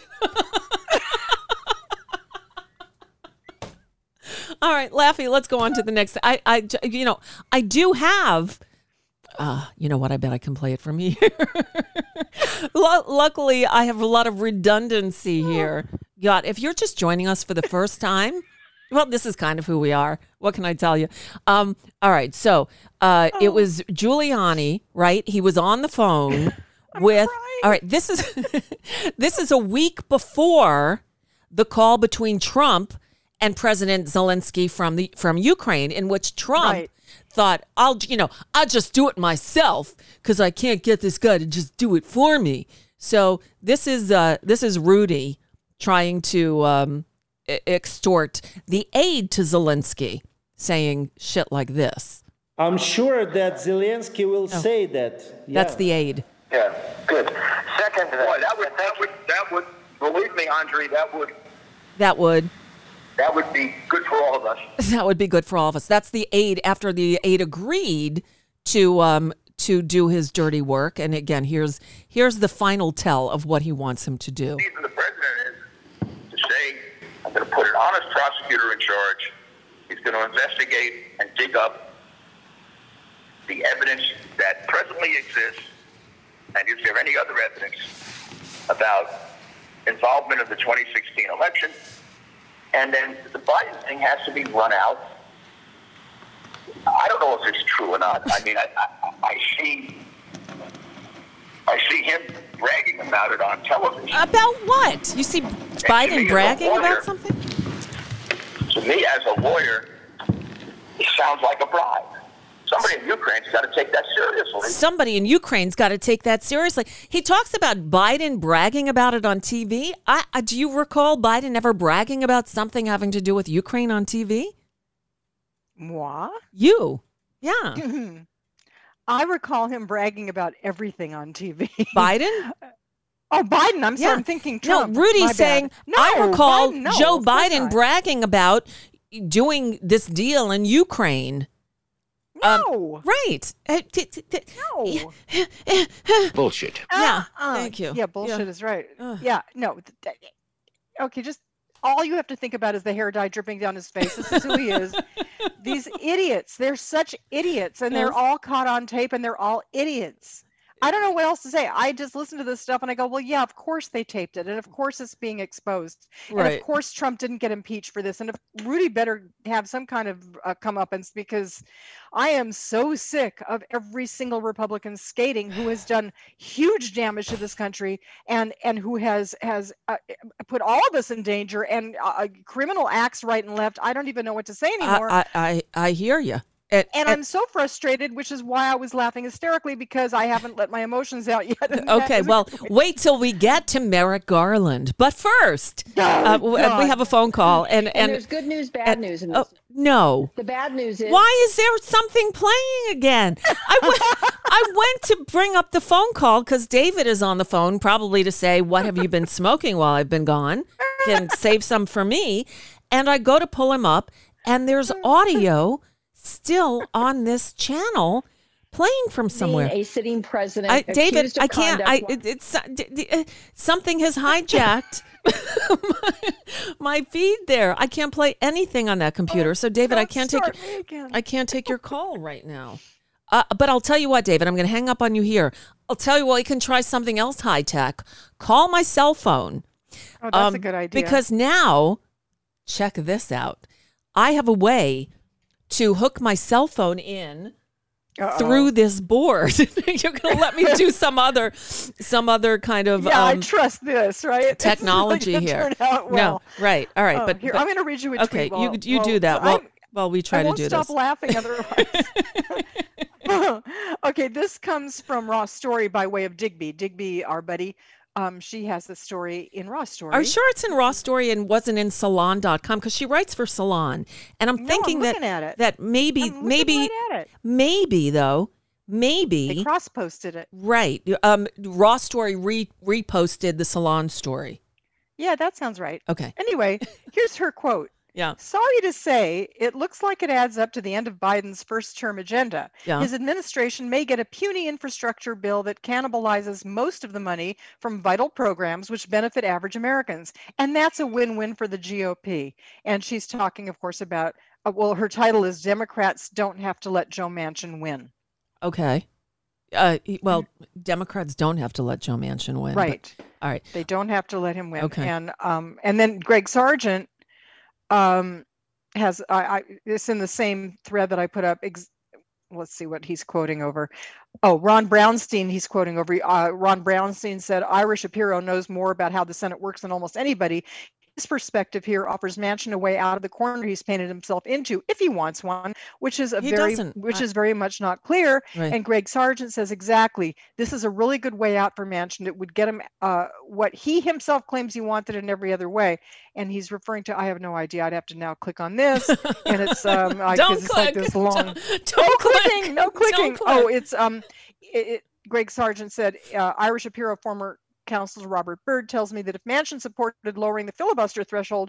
All right, Laffy, let's go on to the next. I, I, you know, I do have. Uh, you know what? I bet I can play it from here. L- luckily, I have a lot of redundancy here. God, if you're just joining us for the first time, well, this is kind of who we are. What can I tell you? Um, all right. So uh, it was Giuliani, right? He was on the phone with all right, this is this is a week before the call between Trump and President Zelensky from the from Ukraine, in which Trump right. thought, I'll you know, I'll just do it myself because I can't get this guy to just do it for me. So this is uh, this is Rudy trying to um, extort the aide to Zelensky, saying shit like this. I'm sure that Zelensky will oh. say that. Yeah. That's the aide. Yeah, good. Second, boy, that would that would that would believe me, Andre, that would that would that would be good for all of us. That would be good for all of us. That's the aide after the aide agreed to um to do his dirty work. And again, here's here's the final tell of what he wants him to do. Even the president is to say, I'm going to put an honest prosecutor in charge. He's going to investigate and dig up the evidence that presently exists, and is there any other evidence about involvement of the twenty sixteen election? And then the Biden thing has to be run out. I don't know if it's true or not. I mean, I, I, I see, I see him bragging about it on television. About what? You see Biden bragging lawyer, about something? To me, as a lawyer, it sounds like a bribe. Somebody in Ukraine's got to take that seriously. Somebody in Ukraine's got to take that seriously. He talks about Biden bragging about it on T V. I, I, do you recall Biden ever bragging about something having to do with Ukraine on T V? Moi? You. Yeah. I recall him bragging about everything on T V. Biden? Oh, Biden. I'm sorry. Yeah. I'm thinking Trump. No, Rudy's saying, no, I recall Biden, no, Joe Biden not. bragging about doing this deal in Ukraine. No. Um, right. No. Bullshit. Yeah. Uh, Thank you. Yeah, bullshit yeah. is right. Uh. Yeah. No. Okay, just all you have to think about is the hair dye dripping down his face. This is who he is. These idiots. They're such idiots, and they're all caught on tape, and they're all idiots. I don't know what else to say. I just listen to this stuff and I go, well, yeah, of course they taped it. And of course it's being exposed. Right. And of course Trump didn't get impeached for this. And if Rudy better have some kind of uh, comeuppance, because I am so sick of every single Republican skating who has done huge damage to this country and, and who has, has uh, put all of us in danger and uh, criminal acts right and left. I don't even know what to say anymore. I, I, I, I hear you. And, and I'm so frustrated, which is why I was laughing hysterically, because I haven't let my emotions out yet. Okay, well, wait till we get to Merrick Garland. But first, oh, uh, we have a phone call. And, and, and there's good news, bad and, news in this. Oh, no. The bad news is... Why is there something playing again? I went, I went to bring up the phone call because David is on the phone, probably to say, what have you been smoking while I've been gone? Can save some for me. And I go to pull him up, and there's audio still on this channel playing from somewhere. Being a sitting president. I, David, accused of I can't. I conduct- it, it's uh, something has hijacked my, my feed there. I can't play anything on that computer. So, David, I can't take. I can't take your call right now. Uh, but I'll tell you what, David. I'm going to hang up on you here. I'll tell you what. You can try something else high tech. Call my cell phone. Oh, that's um, a good idea. Because now, check this out. I have a way to hook my cell phone in Uh-oh. through this board. You're going to let me do some other, some other kind of yeah. Um, I trust this, right? Technology really here. Turn out well. No, right, all right, oh, but here but, I'm going to read you a okay, tweet. Okay, you you well, do that. Well, I'm, well, we try I to won't do stop this. laughing otherwise. Okay, this comes from Raw Story by way of Digby. Digby, our buddy. Um, she has the story in Raw Story. Are you sure it's in Raw Story and wasn't in salon dot com? Because she writes for Salon. And I'm no, thinking I'm that, that maybe, I'm maybe, right at it. maybe though, maybe. They cross-posted it. Right. Um, Raw Story re- reposted the Salon story. Yeah, that sounds right. Okay. Anyway, here's her quote. Yeah. Sorry to say, it looks like it adds up to the end of Biden's first term agenda. Yeah. His administration may get a puny infrastructure bill that cannibalizes most of the money from vital programs which benefit average Americans. And that's a win-win for the G O P. And she's talking, of course, about, uh, well, her title is Democrats Don't Have to Let Joe Manchin Win. Okay. Uh, well, Democrats don't have to let Joe Manchin win. Right. But, all right. They don't have to let him win. Okay. And, um, and then Greg Sargent um has I, I it's in the same thread that I put up. Ex- let's see what he's quoting over. Oh, Ron Brownstein, he's quoting over. Uh, Ron Brownstein said, Ira Shapiro knows more about how the Senate works than almost anybody. His perspective here offers Manchin a way out of the corner he's painted himself into, if he wants one, which is a He very, doesn't. which I- is very much not clear. Right. And Greg Sargent says exactly, this is a really good way out for Manchin. It would get him uh, what he himself claims he wanted in every other way. And he's referring to, I have no idea. I'd have to now click on this, and it's um, I, 'cause Don't it's like click. this long. Don't, no don't click. clicking, no clicking. Don't Oh, click. it's um, it, it, Greg Sargent said, uh, Ira Shapiro, former Councilor Robert Byrd, tells me that if Manchin supported lowering the filibuster threshold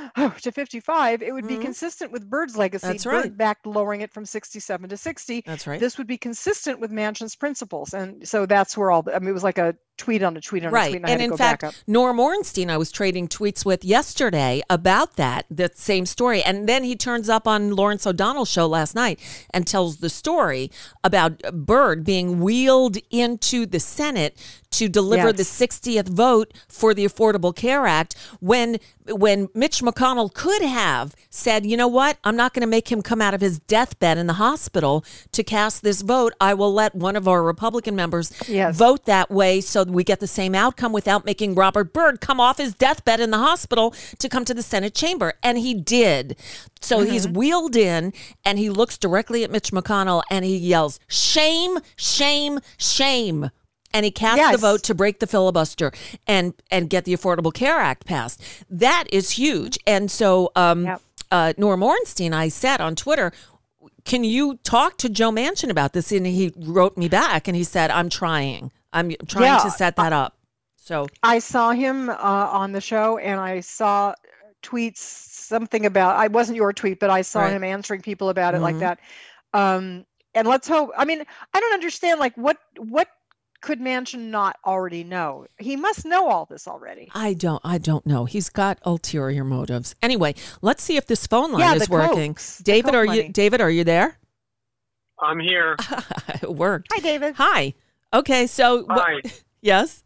to fifty-five, it would be Mhm. consistent with Byrd's legacy. That's Byrd right. backed lowering it from sixty-seven to sixty. That's right. This would be consistent with Manchin's principles, and so that's where all. The, I mean, it was like a tweet on a tweet on a Right. tweet, and, I And had to in go fact, back up. Norm Ornstein, I was trading tweets with yesterday about that, that same story. And then he turns up on Lawrence O'Donnell's show last night and tells the story about Byrd being wheeled into the Senate to deliver Yes. the sixtieth vote for the Affordable Care Act when when Mitch McConnell could have said, you know what, I'm not going to make him come out of his deathbed in the hospital to cast this vote. I will let one of our Republican members Yes. vote that way so we get the same outcome without making Robert Byrd come off his deathbed in the hospital to come to the Senate chamber. And he did. So Mm-hmm. he's wheeled in and he looks directly at Mitch McConnell and he yells, shame, shame, shame. And he cast Yes. the vote to break the filibuster and and get the Affordable Care Act passed. That is huge. And so um, Yep. uh, Norm Ornstein, I said on Twitter, can you talk to Joe Manchin about this? And he wrote me back and he said, I'm trying. I'm trying Yeah, to set that up. So I saw him uh, on the show, and I saw tweets something about. I wasn't your tweet, but I saw Right. him answering people about it like Mhm. that. Um, and let's hope. I mean, I don't understand. Like, what what could Manchin not already know? He must know all this already. I don't I don't know. He's got ulterior motives. Anyway, let's see if this phone line Yeah, is the working. Cokes, the David, Coke are money. you David, are you there? I'm here. It worked. Hi, David. Hi. Okay, so wh- Hi. yes.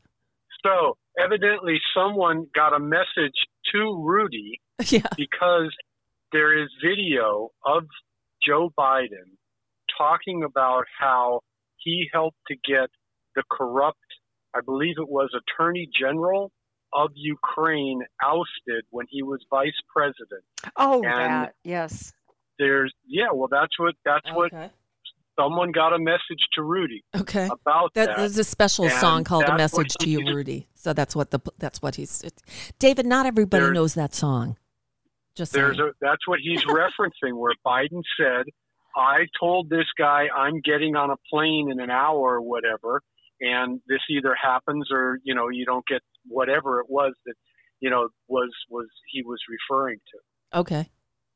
So evidently someone got a message to Rudy Yeah. because there is video of Joe Biden talking about how he helped to get the corrupt, I believe it was Attorney General of Ukraine ousted when he was vice president. Oh, And that yes. There's yeah, well that's what that's what Okay. someone got a message to Rudy Okay. about that. That is a special And song called "A that's what Message to he You, just- Rudy." So that's what the that's what he's. It, David, not everybody There's- knows that song. Just There's saying. a that's what he's referencing where Biden said, I told this guy I'm getting on a plane in an hour or whatever, and this either happens or, you know, you don't get whatever it was that, you know, was was he was referring to. Okay.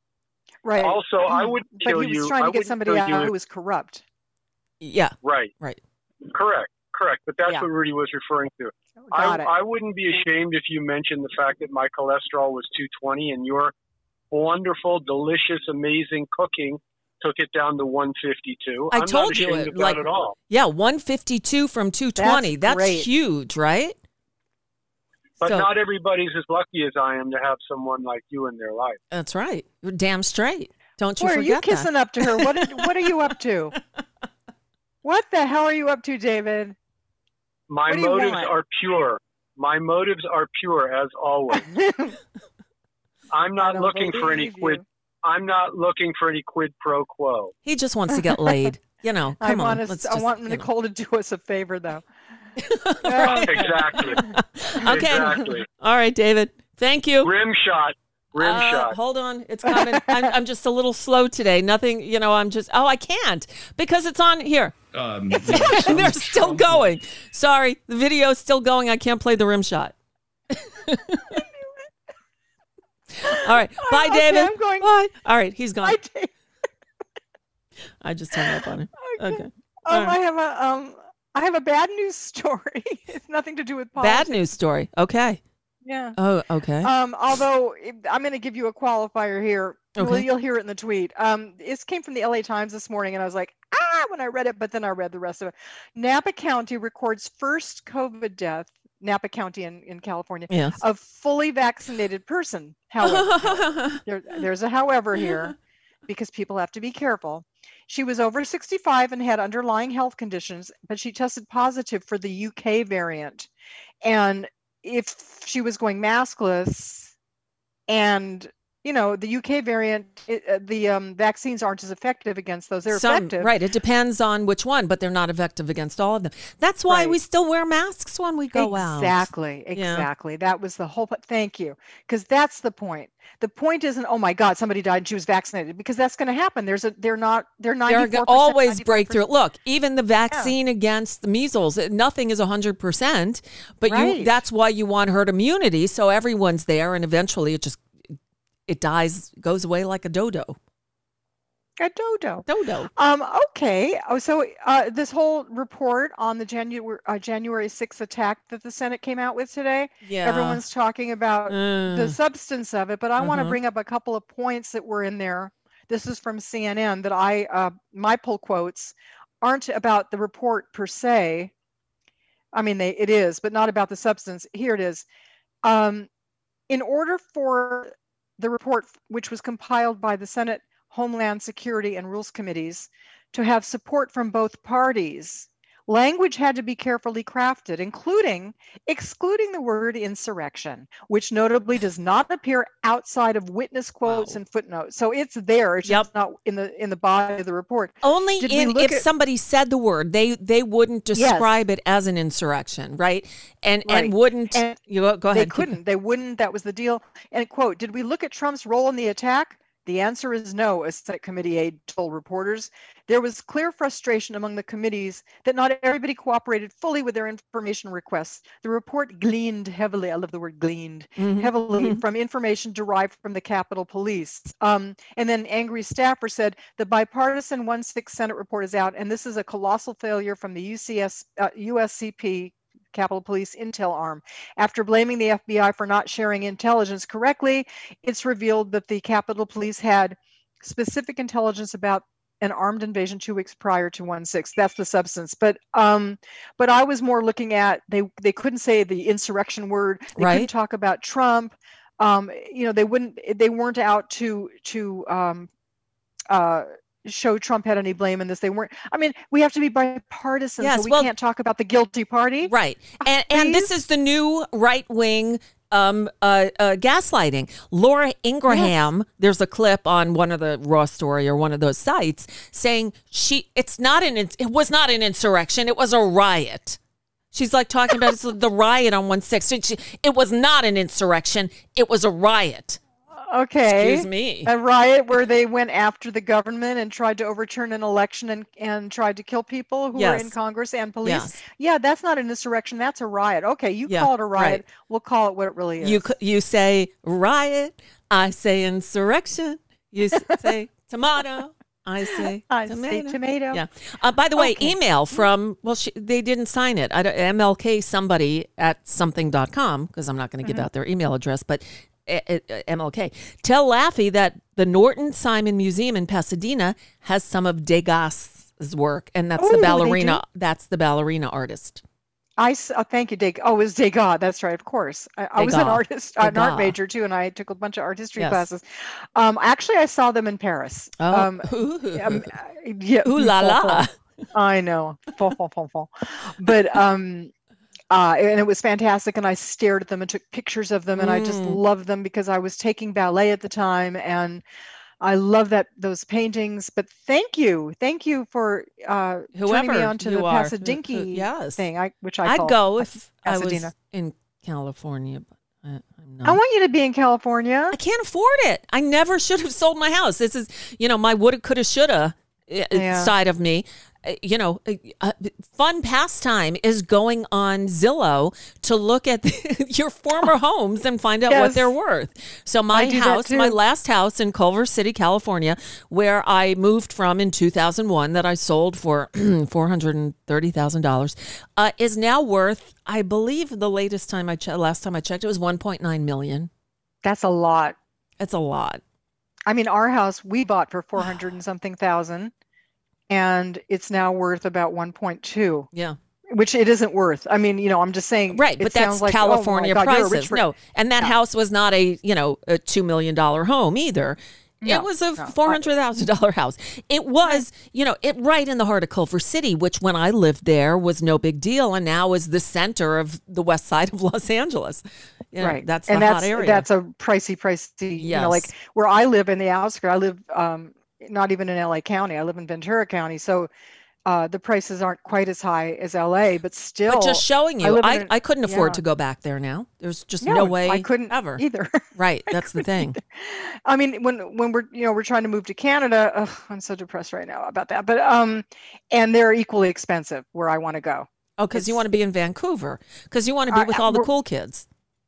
Right. Also, I would But kill he was you. trying I to get wouldn't somebody kill out you who if- was corrupt. Yeah. Right. Right. Correct. Correct. But that's Yeah. what Rudy was referring to. Got I, it. I wouldn't be ashamed if you mentioned the fact that my cholesterol was two twenty and your wonderful, delicious, amazing cooking took it down to one fifty-two. I I'm told not you ashamed it, of like that at all. yeah, one fifty-two from two twenty. That's That's, great. huge, right? But So- not everybody's as lucky as I am to have someone like you in their life. That's right. You're damn straight. Don't you Boy, are forget you that. kissing up to her? What are, what are you up to? What the hell are you up to, David? My What do you motives want? are pure. My motives are pure as always. I'm not don't looking for any believe quid. you. I'm not looking for any quid pro quo. He just wants to get laid. You know, I come on. want us, let's I just, want you know. Nicole to do us a favor, though. Exactly. Okay. Exactly. All right, David. Thank you. Rim shot. Rim Uh, shot. Hold on, it's coming. I'm, I'm just a little slow today. Nothing, you know. I'm just. Oh, I can't because it's on here. Um, They're still going. Sorry, the video's still going. I can't play the rim shot. All right, bye, Okay, David. I'm going- Bye. All right, he's gone. Bye, David. I just hung up on him. Okay. Um, All right. I have a um, I have a bad news story. It's nothing to do with politics. Bad news story. Okay. Yeah. Oh, okay. Um, although it- I'm going to give you a qualifier here. Well, Okay. you'll hear it in the tweet. Um, this came from the L A Times this morning, and I was like, ah, when I read it, but then I read the rest of it. Napa County records first COVID death, Napa County in, in California, Yes. of fully vaccinated person. However, there, there's a however here, because people have to be careful. She was over sixty-five and had underlying health conditions, but she tested positive for the U K variant. And if she was going maskless and, you know, the U K variant, it, uh, the um, vaccines aren't as effective against those. They're Some, effective. Right. It depends on which one, but they're not effective against all of them. That's why Right. we still wear masks when we go out. Exactly. Yeah. Exactly. That was the whole, po- thank you. Because that's the point. The point isn't, oh my God, somebody died and she was vaccinated, because that's going to happen. There's a, they're not, they're They're ninety-four percent. gonna always ninety-five percent. break through. Look, even the vaccine against the measles, nothing is one hundred percent, but you Right. that's why you want herd immunity, so everyone's there, and eventually it just it dies, goes away like a dodo. A dodo. Dodo. Um, okay. Oh, so uh, this whole report on the January uh, January sixth attack that the Senate came out with today, Yeah. everyone's talking about the Mm. substance of it, but I want to Mhm. bring up a couple of points that were in there. This is from C N N that I, uh, my pull quotes aren't about the report per se. I mean, they it is, but not about the substance. Here it is. Um, in order for the report, which was compiled by the Senate Homeland Security and Rules Committees, to have support from both parties, language had to be carefully crafted, including excluding the word insurrection, which notably does not appear outside of witness quotes and footnotes. So it's there. It's just not in the in the body of the report. Only Did we in look if at- somebody said the word, they they wouldn't Yes. describe it as an insurrection, right? And Right. and wouldn't And you go, go They ahead. keep- couldn't. They wouldn't. That was the deal. And quote, did we look at Trump's role in the attack? The answer is no, a Senate committee aide told reporters. There was clear frustration among the committees that not everybody cooperated fully with their information requests. The report gleaned heavily, I love the word gleaned, Mhm, heavily mhm. from information derived from the Capitol Police. Um, and then angry staffer said, the bipartisan one six Senate report is out, and this is a colossal failure from the U C S, uh, U S C P, Capitol Police intel arm. After blaming the F B I for not sharing intelligence correctly, it's revealed that the Capitol Police had specific intelligence about an armed invasion two weeks prior to one six. That's the substance. But um, but I was more looking at they they couldn't say the insurrection word. They Right. couldn't talk about Trump. Um, you know, they wouldn't. They weren't out to to um, uh, show Trump had any blame in this. They weren't. I mean, we have to be bipartisan, Yes, so we well- can't talk about the guilty party. Right. And and this is the new right wing um, uh, uh, gaslighting. Laura Ingraham, there's a clip on one of the Raw Story or one of those sites saying she it's not an it was not an insurrection, it was a riot. She's like talking about it's the riot on one six. It was not an insurrection, it was a riot. Okay. Excuse me. A riot where they went after the government and tried to overturn an election and, and tried to kill people who were Yes. in Congress and police. Yes. Yeah, that's not an insurrection. That's a riot. Okay, you Yeah, call it a riot. right. We'll call it what it really is. You c- you say riot, I say insurrection. You s- say tomato, I say I say tomato. tomato. Yeah. Uh, by the way, Okay. email from well, she, they didn't sign it. I don't, M L K somebody at something dot com because I'm not going to give Mhm. out their email address, but. uh, uh, M L K. Tell Laffy that the Norton Simon Museum in Pasadena has some of Degas's work, and that's Ooh, the they ballerina. do? That's the ballerina artist. I s- oh, thank you, Dig. Oh, it was Degas. That's right, of course. I, I was an Degas. artist, an art Degas. major too, and I took a bunch of art history Yes. classes. Um, actually, I saw them in Paris. Oh. Um, um, yeah, Ooh la la. I know. Fo, fo, fo, fo. But um, uh, and it was fantastic, and I stared at them and took pictures of them, and I just Mm. loved them because I was taking ballet at the time, and I love that those paintings. But thank you, thank you for uh, turning Whoever me on to you the are. Pasadinky Yes. thing, I, which I I'd call go Pas- if I was Pasadena. in California, but I, I'm not. I want you to be in California. I can't afford it. I never should have sold my house. This is, you know, my woulda, coulda, shoulda uh, Yeah. side of me. Uh, You know, uh, uh, fun pastime is going on Zillow to look at your former homes and find out what Yes. they're worth. So my I do that house, my too. last house in Culver City, California, where I moved from in two thousand one, that I sold for four hundred thirty thousand dollars, uh, is now worth, I believe, the latest time I che- last time I checked, it was one point nine million. That's a lot. It's a lot. I mean, our house we bought for four hundred and something thousand, and it's now worth about one point two. Yeah. Which it isn't worth. I mean, you know, I'm just saying. Right, it but that's sounds like, California oh my God, you're a rich prices. per- No, and that Yeah. house was not a, you know, a two million dollar home either. No, it was a no, four hundred thousand dollars house. It was, you know, it right in the heart of Culver City, which when I lived there was no big deal, and now is the center of the west side of Los Angeles. You know, right. That's and the that's, hot area. That's a pricey, pricey, yes. you know, like where I live in the outskirts, I live um, not even in L A County. I live in Ventura County. So uh, the prices aren't quite as high as L A, but still. But just showing you, I, I, a, I couldn't afford yeah. to go back there now. There's just no, no way I couldn't ever. either. Right. That's the thing. Either. I mean, when when we're, you know, we're trying to move to Canada, ugh, I'm so depressed right now about that. But, um, and they're equally expensive where I want to go. Oh, because you want to be in Vancouver. Because you want to be with uh, all the cool kids.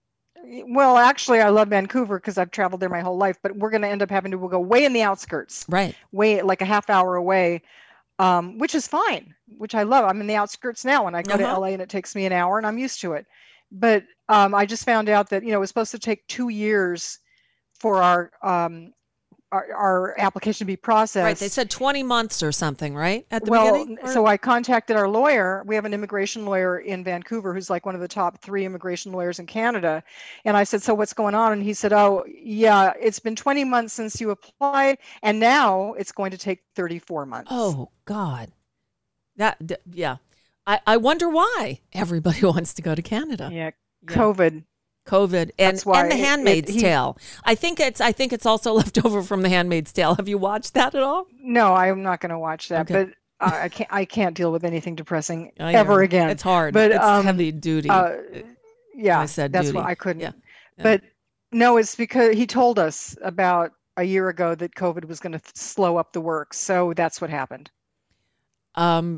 Well, actually, I love Vancouver because I've traveled there my whole life, but we're going to end up having to we'll go way in the outskirts. Right. Way like a half hour away, um, which is fine, which I love. I'm in the outskirts now and I go uh-huh. to L A and it takes me an hour and I'm used to it. But um, I just found out that, you know, it was supposed to take two years for our um, our, our application to be processed. Right. They said twenty months or something, right? At the well, beginning? Or? So I contacted our lawyer. We have an immigration lawyer in Vancouver who's like one of the top three immigration lawyers in Canada. And I said, so what's going on? And he said, oh, yeah, it's been twenty months since you applied. And now it's going to take thirty-four months. Oh, God. That, yeah. I, I wonder why everybody wants to go to Canada. Yeah. COVID. COVID and, why and The Handmaid's it, it, he, Tale. I think it's I think it's also left over from The Handmaid's Tale. Have you watched that at all? No, I'm not going to watch that. Okay. But uh, I can't I can't deal with anything depressing I ever know. again. It's hard. But it's um, heavy duty. Uh, yeah, I said that's duty. what I couldn't. Yeah. Yeah. But no, it's because he told us about a year ago that COVID was going to slow up the work. So that's what happened. Um.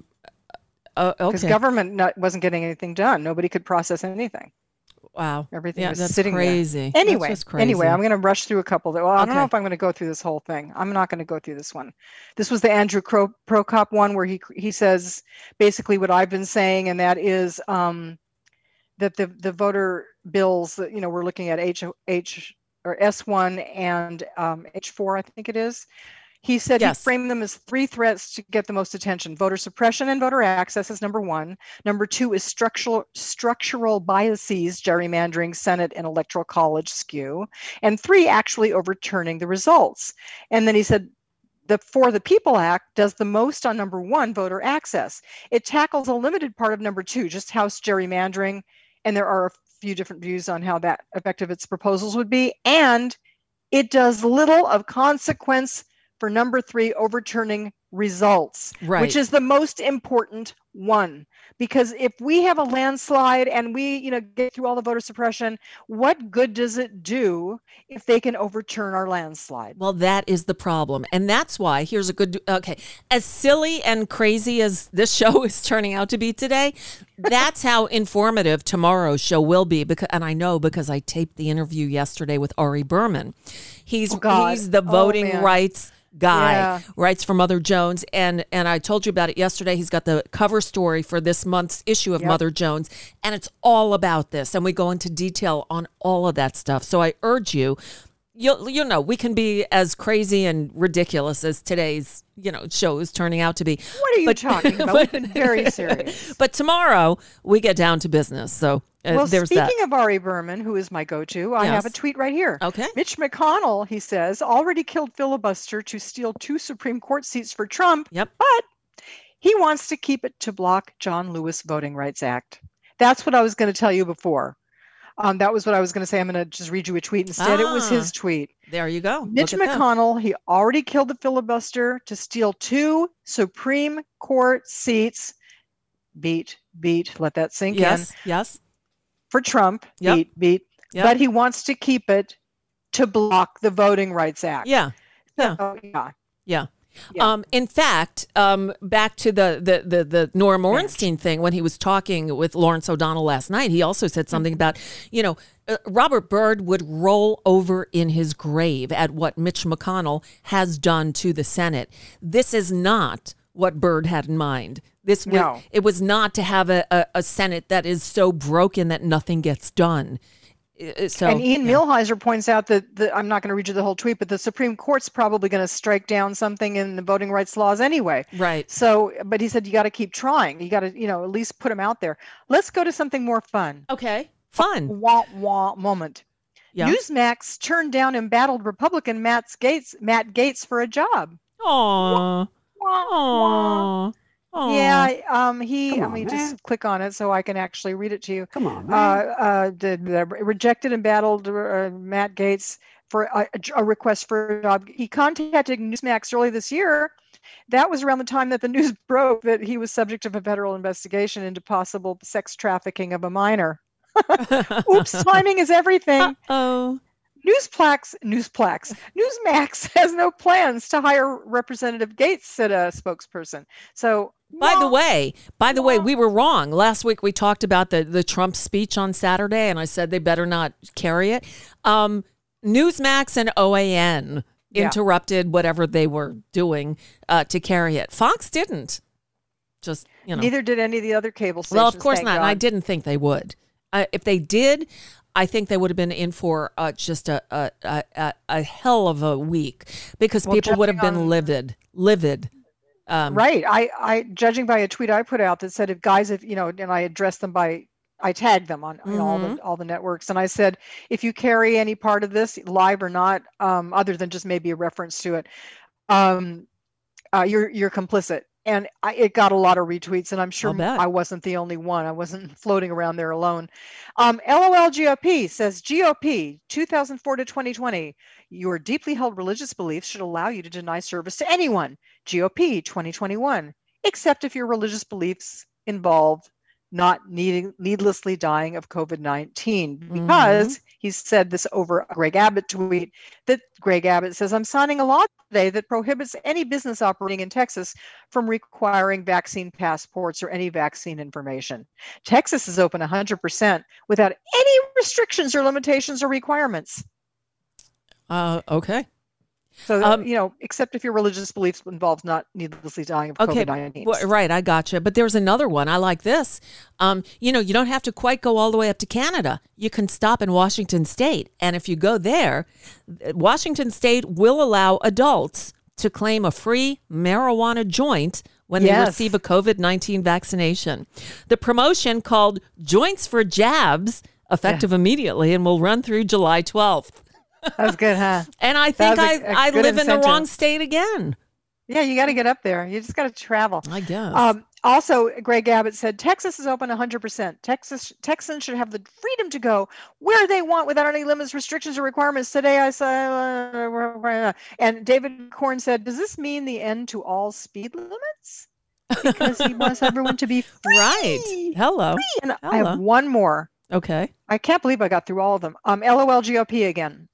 Uh, okay. Because government not, wasn't getting anything done. Nobody could process anything. Wow. Everything yeah, was that's sitting crazy. there. Anyway, that's just crazy. anyway, I'm going to rush through a couple. That, well, I don't Okay. know if I'm going to go through this whole thing. I'm not going to go through this one. This was the Andrew Cro- Prokop one where he he says basically what I've been saying, and that is um, that the the voter bills that, you know, we're looking at H H or S one and um, H four, I think it is. He said yes. he framed them as three threats to get the most attention. Voter suppression and voter access is number one. Number two is structural structural biases, gerrymandering, Senate and electoral college skew. And three, actually overturning the results. And then he said the For the People Act does the most on number one, voter access. It tackles a limited part of number two, just House gerrymandering. And there are a few different views on how that effective its proposals would be. And it does little of consequence for number three, overturning results, right. which is the most important one. Because if we have a landslide and we, you know, get through all the voter suppression, what good does it do if they can overturn our landslide? Well, that is the problem. And that's why, here's a good, okay, as silly and crazy as this show is turning out to be today, that's how informative tomorrow's show will be. Because, and I know because I taped the interview yesterday with Ari Berman. He's, oh he's the voting oh, rights guy, yeah. writes for Mother Jones. And and I told you about it yesterday. He's got the cover story for this month's issue of yep. Mother Jones. And it's all about this. And we go into detail on all of that stuff. So I urge you, you you know, we can be as crazy and ridiculous as today's, you know, show is turning out to be. What are you but, talking about? We've been very serious. But tomorrow we get down to business. So uh, well, there's speaking that. of Ari Berman, who is my go-to, I Yes. have a tweet right here. Okay. Mitch McConnell, he says, already killed filibuster to steal two Supreme Court seats for Trump. Yep. But he wants to keep it to block John Lewis Voting Rights Act. That's what I was going to tell you before. Um, that was what I was going to say. I'm going to just read you a tweet. Instead, ah, it was his tweet. There you go. Mitch Look at McConnell, he already killed the filibuster to steal two Supreme Court seats. Beat, beat, let that sink yes, in. Yes, For Trump, yep. beat, beat. Yep. But he wants to keep it to block the Voting Rights Act. Yeah. So, Yeah. yeah. Yeah. Yeah. Um, in fact, um, back to the, the, the, the Nora Morenstein thing, when he was talking with Lawrence O'Donnell last night, he also said something about, you know, uh, Robert Byrd would roll over in his grave at what Mitch McConnell has done to the Senate. This is not what Byrd had in mind. This was, No. It was not to have a, a, a Senate that is so broken that nothing gets done. Uh, So, and Ian yeah. Millhiser points out that the, I'm not going to read you the whole tweet, but the Supreme Court's probably going to strike down something in the voting rights laws anyway. Right. So, but he said you got to keep trying. You got to, you know, at least put them out there. Let's go to something more fun. Okay. Fun. Wah wah moment. Yeah. Newsmax turned down embattled Republican Matt Gaetz, Matt Gaetz for a job. Aww. Aww. Aww. Yeah, um, he. Come Let on, me man. just click on it so I can actually read it to you. Come on, man. Uh, uh, the, the rejected and battled uh, Matt Gaetz for a, a request for a job. He contacted Newsmax early this year. That was around the time that the news broke that he was subject of a federal investigation into possible sex trafficking of a minor. Oops, timing is everything. Oh. Newsplax, Newsplax, Newsmax has no plans to hire Representative Gaetz, said a spokesperson. So, by the way, by the way, we were wrong. Last week we talked about the, the Trump speech on Saturday, and I said they better not carry it. Um, Newsmax and O A N Yeah. interrupted whatever they were doing uh, to carry it. Fox didn't. Just, you know. Neither did any of the other cable stations. Well, of course thank not. And I God. didn't think they would. Uh, if they did, I think they would have been in for uh, just a, a, a, a hell of a week because Well, people would have judging been on- livid, livid. Um, Right. I, I, judging by a tweet I put out that said, if guys, if you know, and I addressed them by, I tagged them on you know, all Mhm. the all the networks, and I said, if you carry any part of this, live or not, um, other than just maybe a reference to it, um, uh, you're you're complicit. And I, it got a lot of retweets, and I'm sure I'll bet. I wasn't the only one. I wasn't floating around there alone. Um, LOL G O P says, G O P two thousand four to twenty twenty, your deeply held religious beliefs should allow you to deny service to anyone. G O P twenty twenty-one, except if your religious beliefs involve not needing, needlessly dying of COVID nineteen. Because he said this over a Greg Abbott tweet that Greg Abbott says, I'm signing a law today that prohibits any business operating in Texas from requiring vaccine passports or any vaccine information. Texas is open one hundred percent without any restrictions or limitations or requirements. Uh, okay. So, Um, you know, except if your religious beliefs involves not needlessly dying of Okay, COVID nineteen. w- right, I gotcha. But there's another one. I like this. Um, you know, you don't have to quite go all the way up to Canada. You can stop in Washington State. And if you go there, Washington State will allow adults to claim a free marijuana joint when they Yes. receive a COVID nineteen vaccination. The promotion, called Joints for Jabs, effective immediately and will run through July twelfth. That's good, huh? And I That think was I, a- a I good live in the incentive. wrong state again. Yeah, you got to get up there. You just got to travel. I guess. Um, also, Greg Abbott said Texas is open one hundred percent. Texas Texans should have the freedom to go where they want without any limits, restrictions, or requirements. Today, I saw, and David Corn said, "Does this mean the end to all speed limits?" Because he wants everyone to be free. Right. Hello. Free. And I Hello. have one more. Okay. I can't believe I got through all of them. Um, LOL G O P again.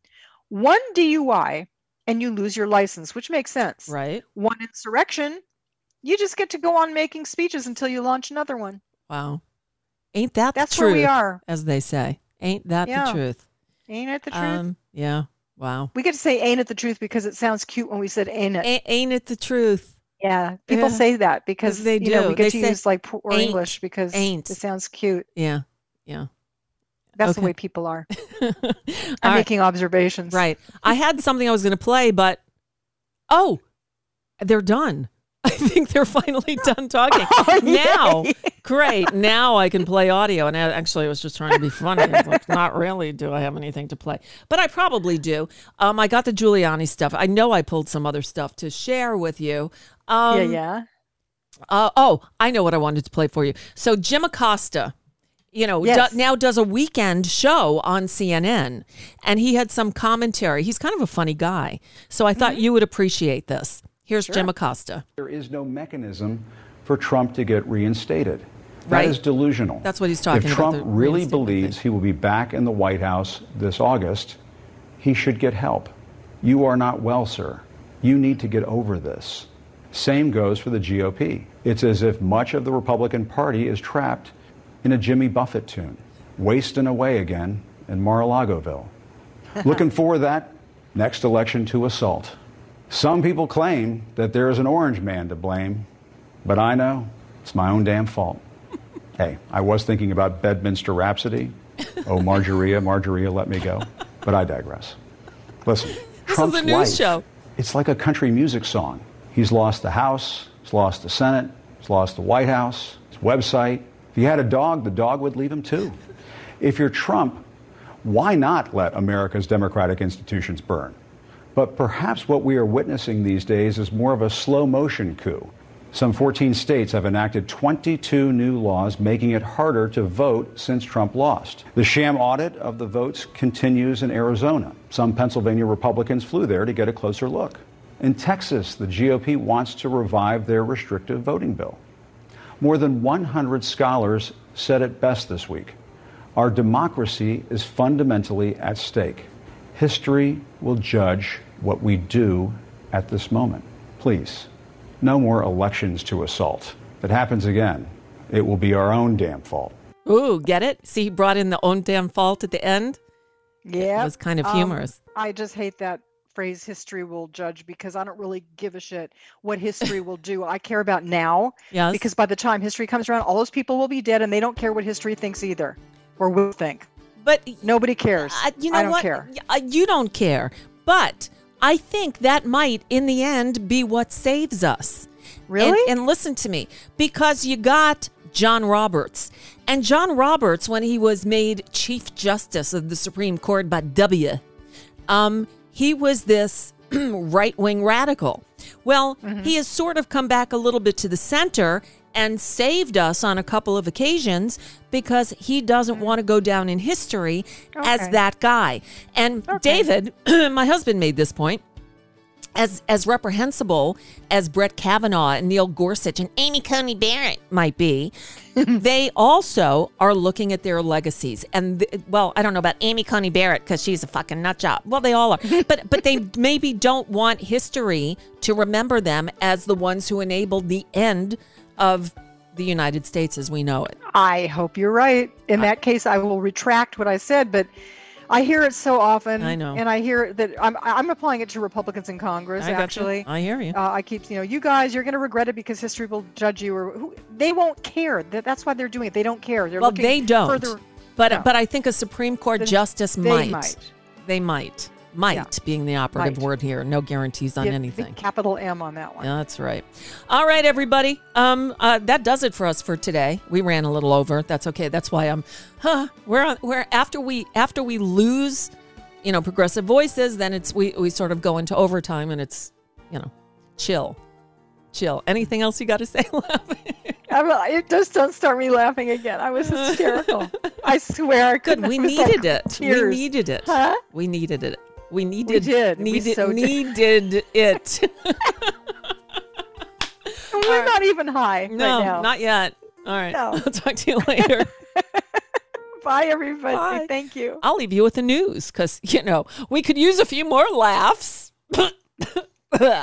One D U I and you lose your license, which makes sense. Right. One insurrection, you just get to go on making speeches until you launch another one. Wow. Ain't that That's the truth? where we are. As they say. Ain't that Yeah. the truth? Ain't it the truth? Um, yeah. Wow. We get to say ain't it the truth because it sounds cute when we said ain't it. A- ain't it the truth? Yeah. People Yeah. say that because 'Cause they you know, do. we get They to say use like poor ain't, English because ain't. it sounds cute. Yeah. Yeah. That's the Okay. way people are. All I'm right. making observations. Right. I had something I was going to play, but oh, they're done. I think they're finally done talking. Oh, now, yay. great. Now I can play audio. And I- actually, I was just trying to be funny. I was like, not really do I have anything to play. But I probably do. Um, I got the Giuliani stuff. I know I pulled some other stuff to share with you. Um, yeah, yeah. Uh, oh, I know what I wanted to play for you. So Jim Acosta, you know, Yes. do, now does a weekend show on C N N, and he had some commentary. He's kind of a funny guy. So I thought you would appreciate this. Here's Jim Acosta. There is no mechanism for Trump to get reinstated. That Right. is delusional. That's what he's talking If about, Trump the really reinstatement believes he will be back in the White House this August, he should get help. You are not well, sir. You need to get over this. Same goes for the G O P. It's as if much of the Republican Party is trapped in a Jimmy Buffett tune, wasting away again in Mar-a-Lagoville. Looking for that next election to assault. Some people claim that there is an orange man to blame, but I know it's my own damn fault. Hey, I was thinking about Bedminster Rhapsody. Oh, Margarita, Margarita, let me go. But I digress. Listen, This Trump's is a news life, show. it's like a country music song. He's lost the House, he's lost the Senate, he's lost the White House, his website. If he had a dog, the dog would leave him too. If you're Trump, Why not let America's democratic institutions burn? But perhaps what we are witnessing these days is more of a slow motion coup. Some fourteen states have enacted twenty-two new laws making it harder to vote since Trump lost. The sham audit of the votes continues in Arizona. Some Pennsylvania Republicans flew there to get a closer look. In Texas, the G O P wants to revive their restrictive voting bill. More than one hundred scholars said it best this week. Our democracy is fundamentally at stake. History will judge what we do at this moment. Please, no more elections to assault. If it happens again, it will be our own damn fault. Ooh, get it? See, he brought in the own damn fault at the end? Yeah. It was kind of um, humorous. I just hate that phrase, history will judge, because I don't really give a shit what history will do. I care about now. Yes. Because by the time history comes around, all those people will be dead, and they don't care what history thinks either, or will think. But nobody cares. Uh, you know I don't what? care. Uh, you don't care. But I think that might, in the end, be what saves us. Really? And, and listen to me, because you got John Roberts. And John Roberts, when he was made Chief Justice of the Supreme Court by W, um, he was this right-wing radical. Well, mm-hmm. he has sort of come back a little bit to the center and saved us on a couple of occasions because he doesn't want to go down in history okay. as that guy. And okay. David, my husband, made this point. As as reprehensible as Brett Kavanaugh and Neil Gorsuch and Amy Coney Barrett might be, they also are looking at their legacies. And, th- well, I don't know about Amy Coney Barrett because she's a fucking nut job. Well, they all are. But but they maybe don't want history to remember them as the ones who enabled the end of the United States as we know it. I hope you're right. In that case, I will retract what I said, but I hear it so often. I know. And I hear that I'm I'm applying it to Republicans in Congress, I actually. I hear you. Uh, I keep, you know, you guys, you're going to regret it because history will judge you. Or who, they won't care. That, that's why they're doing it. They don't care. They're well, looking they don't. Further, but no. but I think a Supreme Court Then justice they might. might. They might. Might Yeah. being the operative Might. word here. No guarantees on Get anything. the capital M on that one. Yeah, that's right. All right, everybody. Um, uh, that does it for us for today. We ran a little over. That's okay. That's why I'm. Huh. We're on. We're after we after we lose, you know, progressive voices. Then it's we we sort of go into overtime, and it's, you know, chill, chill. Anything else you got to say, laughing? I'm, it just don't start me laughing again. I was hysterical. I swear I Good. couldn't. We I was needed like, it. tears. We needed it. Huh? We needed it. We needed. We did. We Needed. so did. needed it. We're right. not even high No, right now. not yet. All right. No. I'll talk to you later. Bye, everybody. Bye. Thank you. I'll leave you with the news because, you know, we could use a few more laughs. I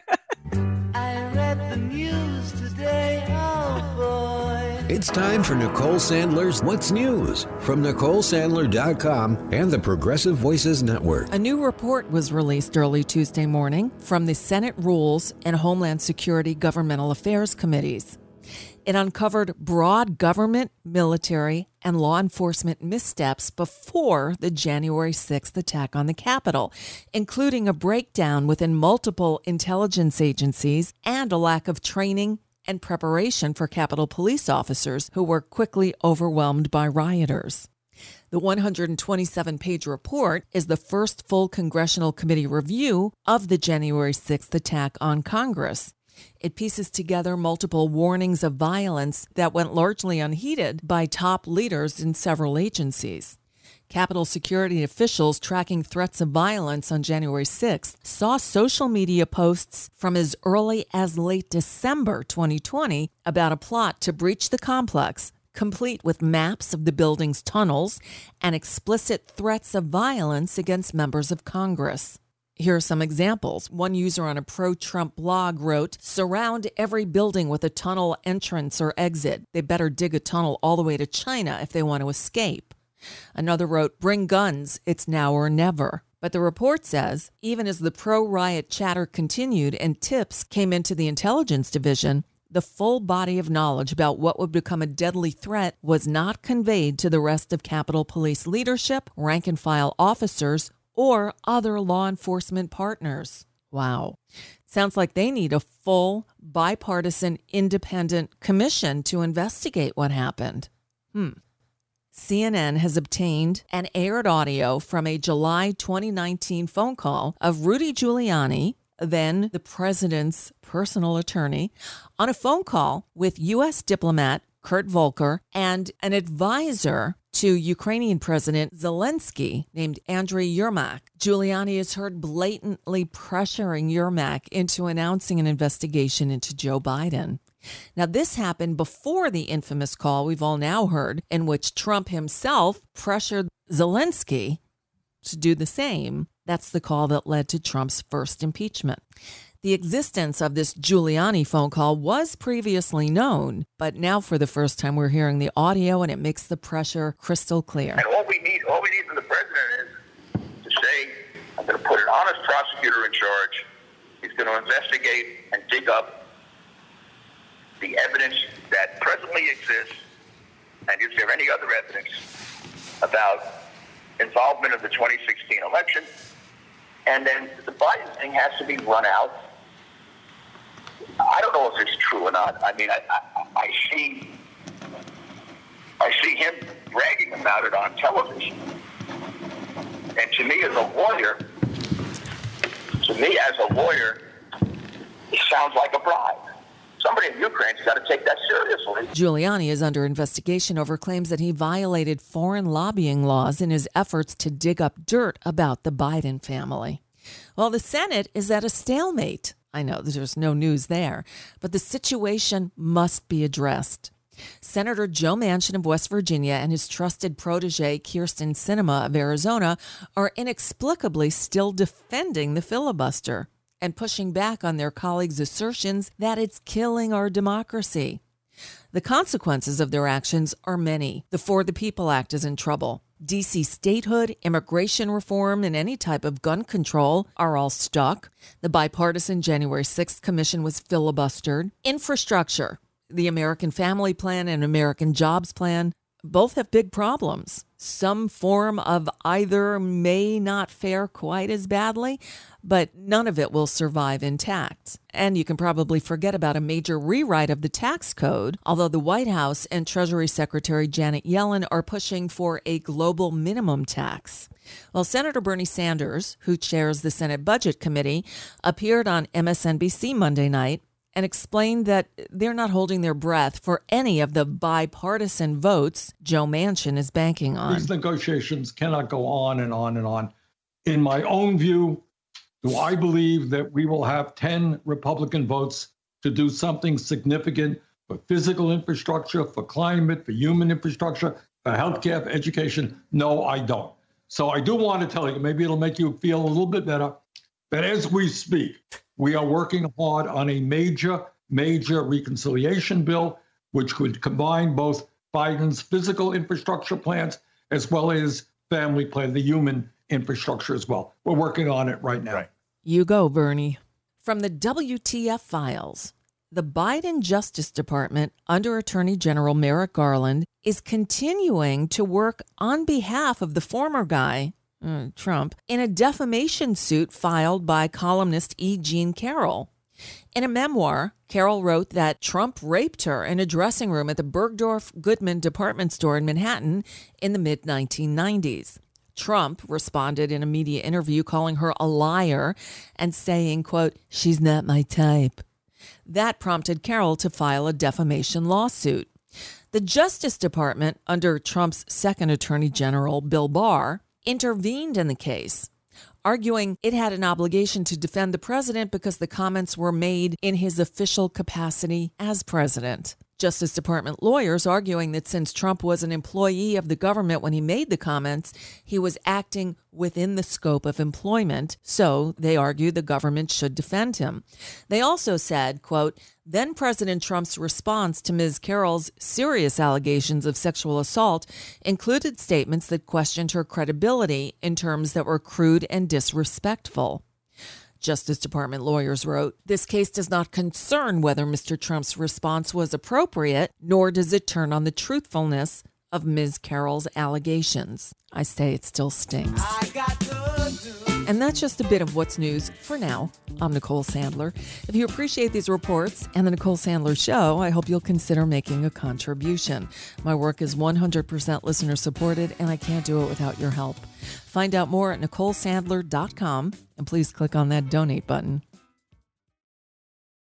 read the news today, oh boy. It's time for Nicole Sandler's What's News from Nicole Sandler dot com and the Progressive Voices Network. A new report was released early Tuesday morning from the Senate Rules and Homeland Security Governmental Affairs Committees. It uncovered broad government, military, and law enforcement missteps before the January sixth attack on the Capitol, including a breakdown within multiple intelligence agencies and a lack of training and preparation for Capitol police officers who were quickly overwhelmed by rioters. The one hundred twenty-seven page report is the first full congressional committee review of the January sixth attack on Congress. It pieces together multiple warnings of violence that went largely unheeded by top leaders in several agencies. Capitol security officials tracking threats of violence on January sixth saw social media posts from as early as late December twenty twenty about a plot to breach the complex, complete with maps of the building's tunnels and explicit threats of violence against members of Congress. Here are some examples. One user on a pro-Trump blog wrote, "Surround every building with a tunnel entrance or exit. They better dig a tunnel all the way to China if they want to escape." Another wrote, "Bring guns. It's now or never." But the report says, even as the pro-riot chatter continued and tips came into the intelligence division, the full body of knowledge about what would become a deadly threat was not conveyed to the rest of Capitol Police leadership, rank-and-file officers, or other law enforcement partners. Wow. Sounds like they need a full, bipartisan, independent commission to investigate what happened. Hmm. C N N has obtained and aired audio from a July twenty nineteen phone call of Rudy Giuliani, then the president's personal attorney, on a phone call with U S diplomat Kurt Volker and an advisor to Ukrainian President Zelensky named Andriy Yermak. Giuliani is heard blatantly pressuring Yermak into announcing an investigation into Joe Biden. Now, this happened before the infamous call we've all now heard, in which Trump himself pressured Zelensky to do the same. That's the call that led to Trump's first impeachment. The existence of this Giuliani phone call was previously known, but now for the first time we're hearing the audio, and it makes the pressure crystal clear. And all we need, all we need from the president is to say, I'm going to put an honest prosecutor in charge. He's going to investigate and dig up the evidence that presently exists, and is there any other evidence about involvement of the twenty sixteen election? And then the Biden thing has to be run out. I don't know if it's true or not. I mean, I, I, I see, I see him bragging about it on television, and to me, as a lawyer, to me as a lawyer, it sounds like a bribe. Somebody in Ukraine's got to take that seriously. Giuliani is under investigation over claims that he violated foreign lobbying laws in his efforts to dig up dirt about the Biden family. Well, the Senate is at a stalemate. I know there's no news there, but the situation must be addressed. Senator Joe Manchin of West Virginia and his trusted protege Kyrsten Sinema of Arizona are inexplicably still defending the filibuster and pushing back on their colleagues' assertions that it's killing our democracy. The consequences of their actions are many. The For the People Act is in trouble. D C statehood, immigration reform, and any type of gun control are all stuck. The bipartisan January sixth Commission was filibustered. Infrastructure, the American Family Plan and American Jobs Plan, both have big problems. Some form of either may not fare quite as badly, but none of it will survive intact. And you can probably forget about a major rewrite of the tax code, although the White House and Treasury Secretary Janet Yellen are pushing for a global minimum tax. Well, Senator Bernie Sanders, who chairs the Senate Budget Committee, appeared on M S N B C Monday night and explained that they're not holding their breath for any of the bipartisan votes Joe Manchin is banking on. These negotiations cannot go on and on and on. In my own view, do I believe that we will have ten Republican votes to do something significant for physical infrastructure, for climate, for human infrastructure, for healthcare, for education? No, I don't. So I do want to tell you, maybe it'll make you feel a little bit better, that as we speak, we are working hard on a major, major reconciliation bill, which could combine both Biden's physical infrastructure plans as well as family plan, the human infrastructure as well. We're working on it right now. Right. You go, Bernie. From the W T F files, the Biden Justice Department, under Attorney General Merrick Garland, is continuing to work on behalf of the former guy, Uh, Trump, in a defamation suit filed by columnist E. Jean Carroll. In a memoir, Carroll wrote that Trump raped her in a dressing room at the Bergdorf Goodman department store in Manhattan in the mid nineteen nineties. Trump responded in a media interview calling her a liar and saying, quote, "She's not my type." That prompted Carroll to file a defamation lawsuit. The Justice Department, under Trump's second Attorney General, Bill Barr, intervened in the case, arguing it had an obligation to defend the president because the comments were made in his official capacity as president. Justice Department lawyers arguing that since Trump was an employee of the government when he made the comments, he was acting within the scope of employment, so they argued the government should defend him. They also said, quote, "Then President Trump's response to Miz Carroll's serious allegations of sexual assault included statements that questioned her credibility in terms that were crude and disrespectful." Justice Department lawyers wrote, "This case does not concern whether Mister Trump's response was appropriate, nor does it turn on the truthfulness of Miz Carroll's allegations." I say it still stinks. I got good news. And that's just a bit of what's news for now. I'm Nicole Sandler. If you appreciate these reports and the Nicole Sandler Show, I hope you'll consider making a contribution. My work is one hundred percent listener supported, and I can't do it without your help. Find out more at nicole sandler dot com, and please click on that donate button.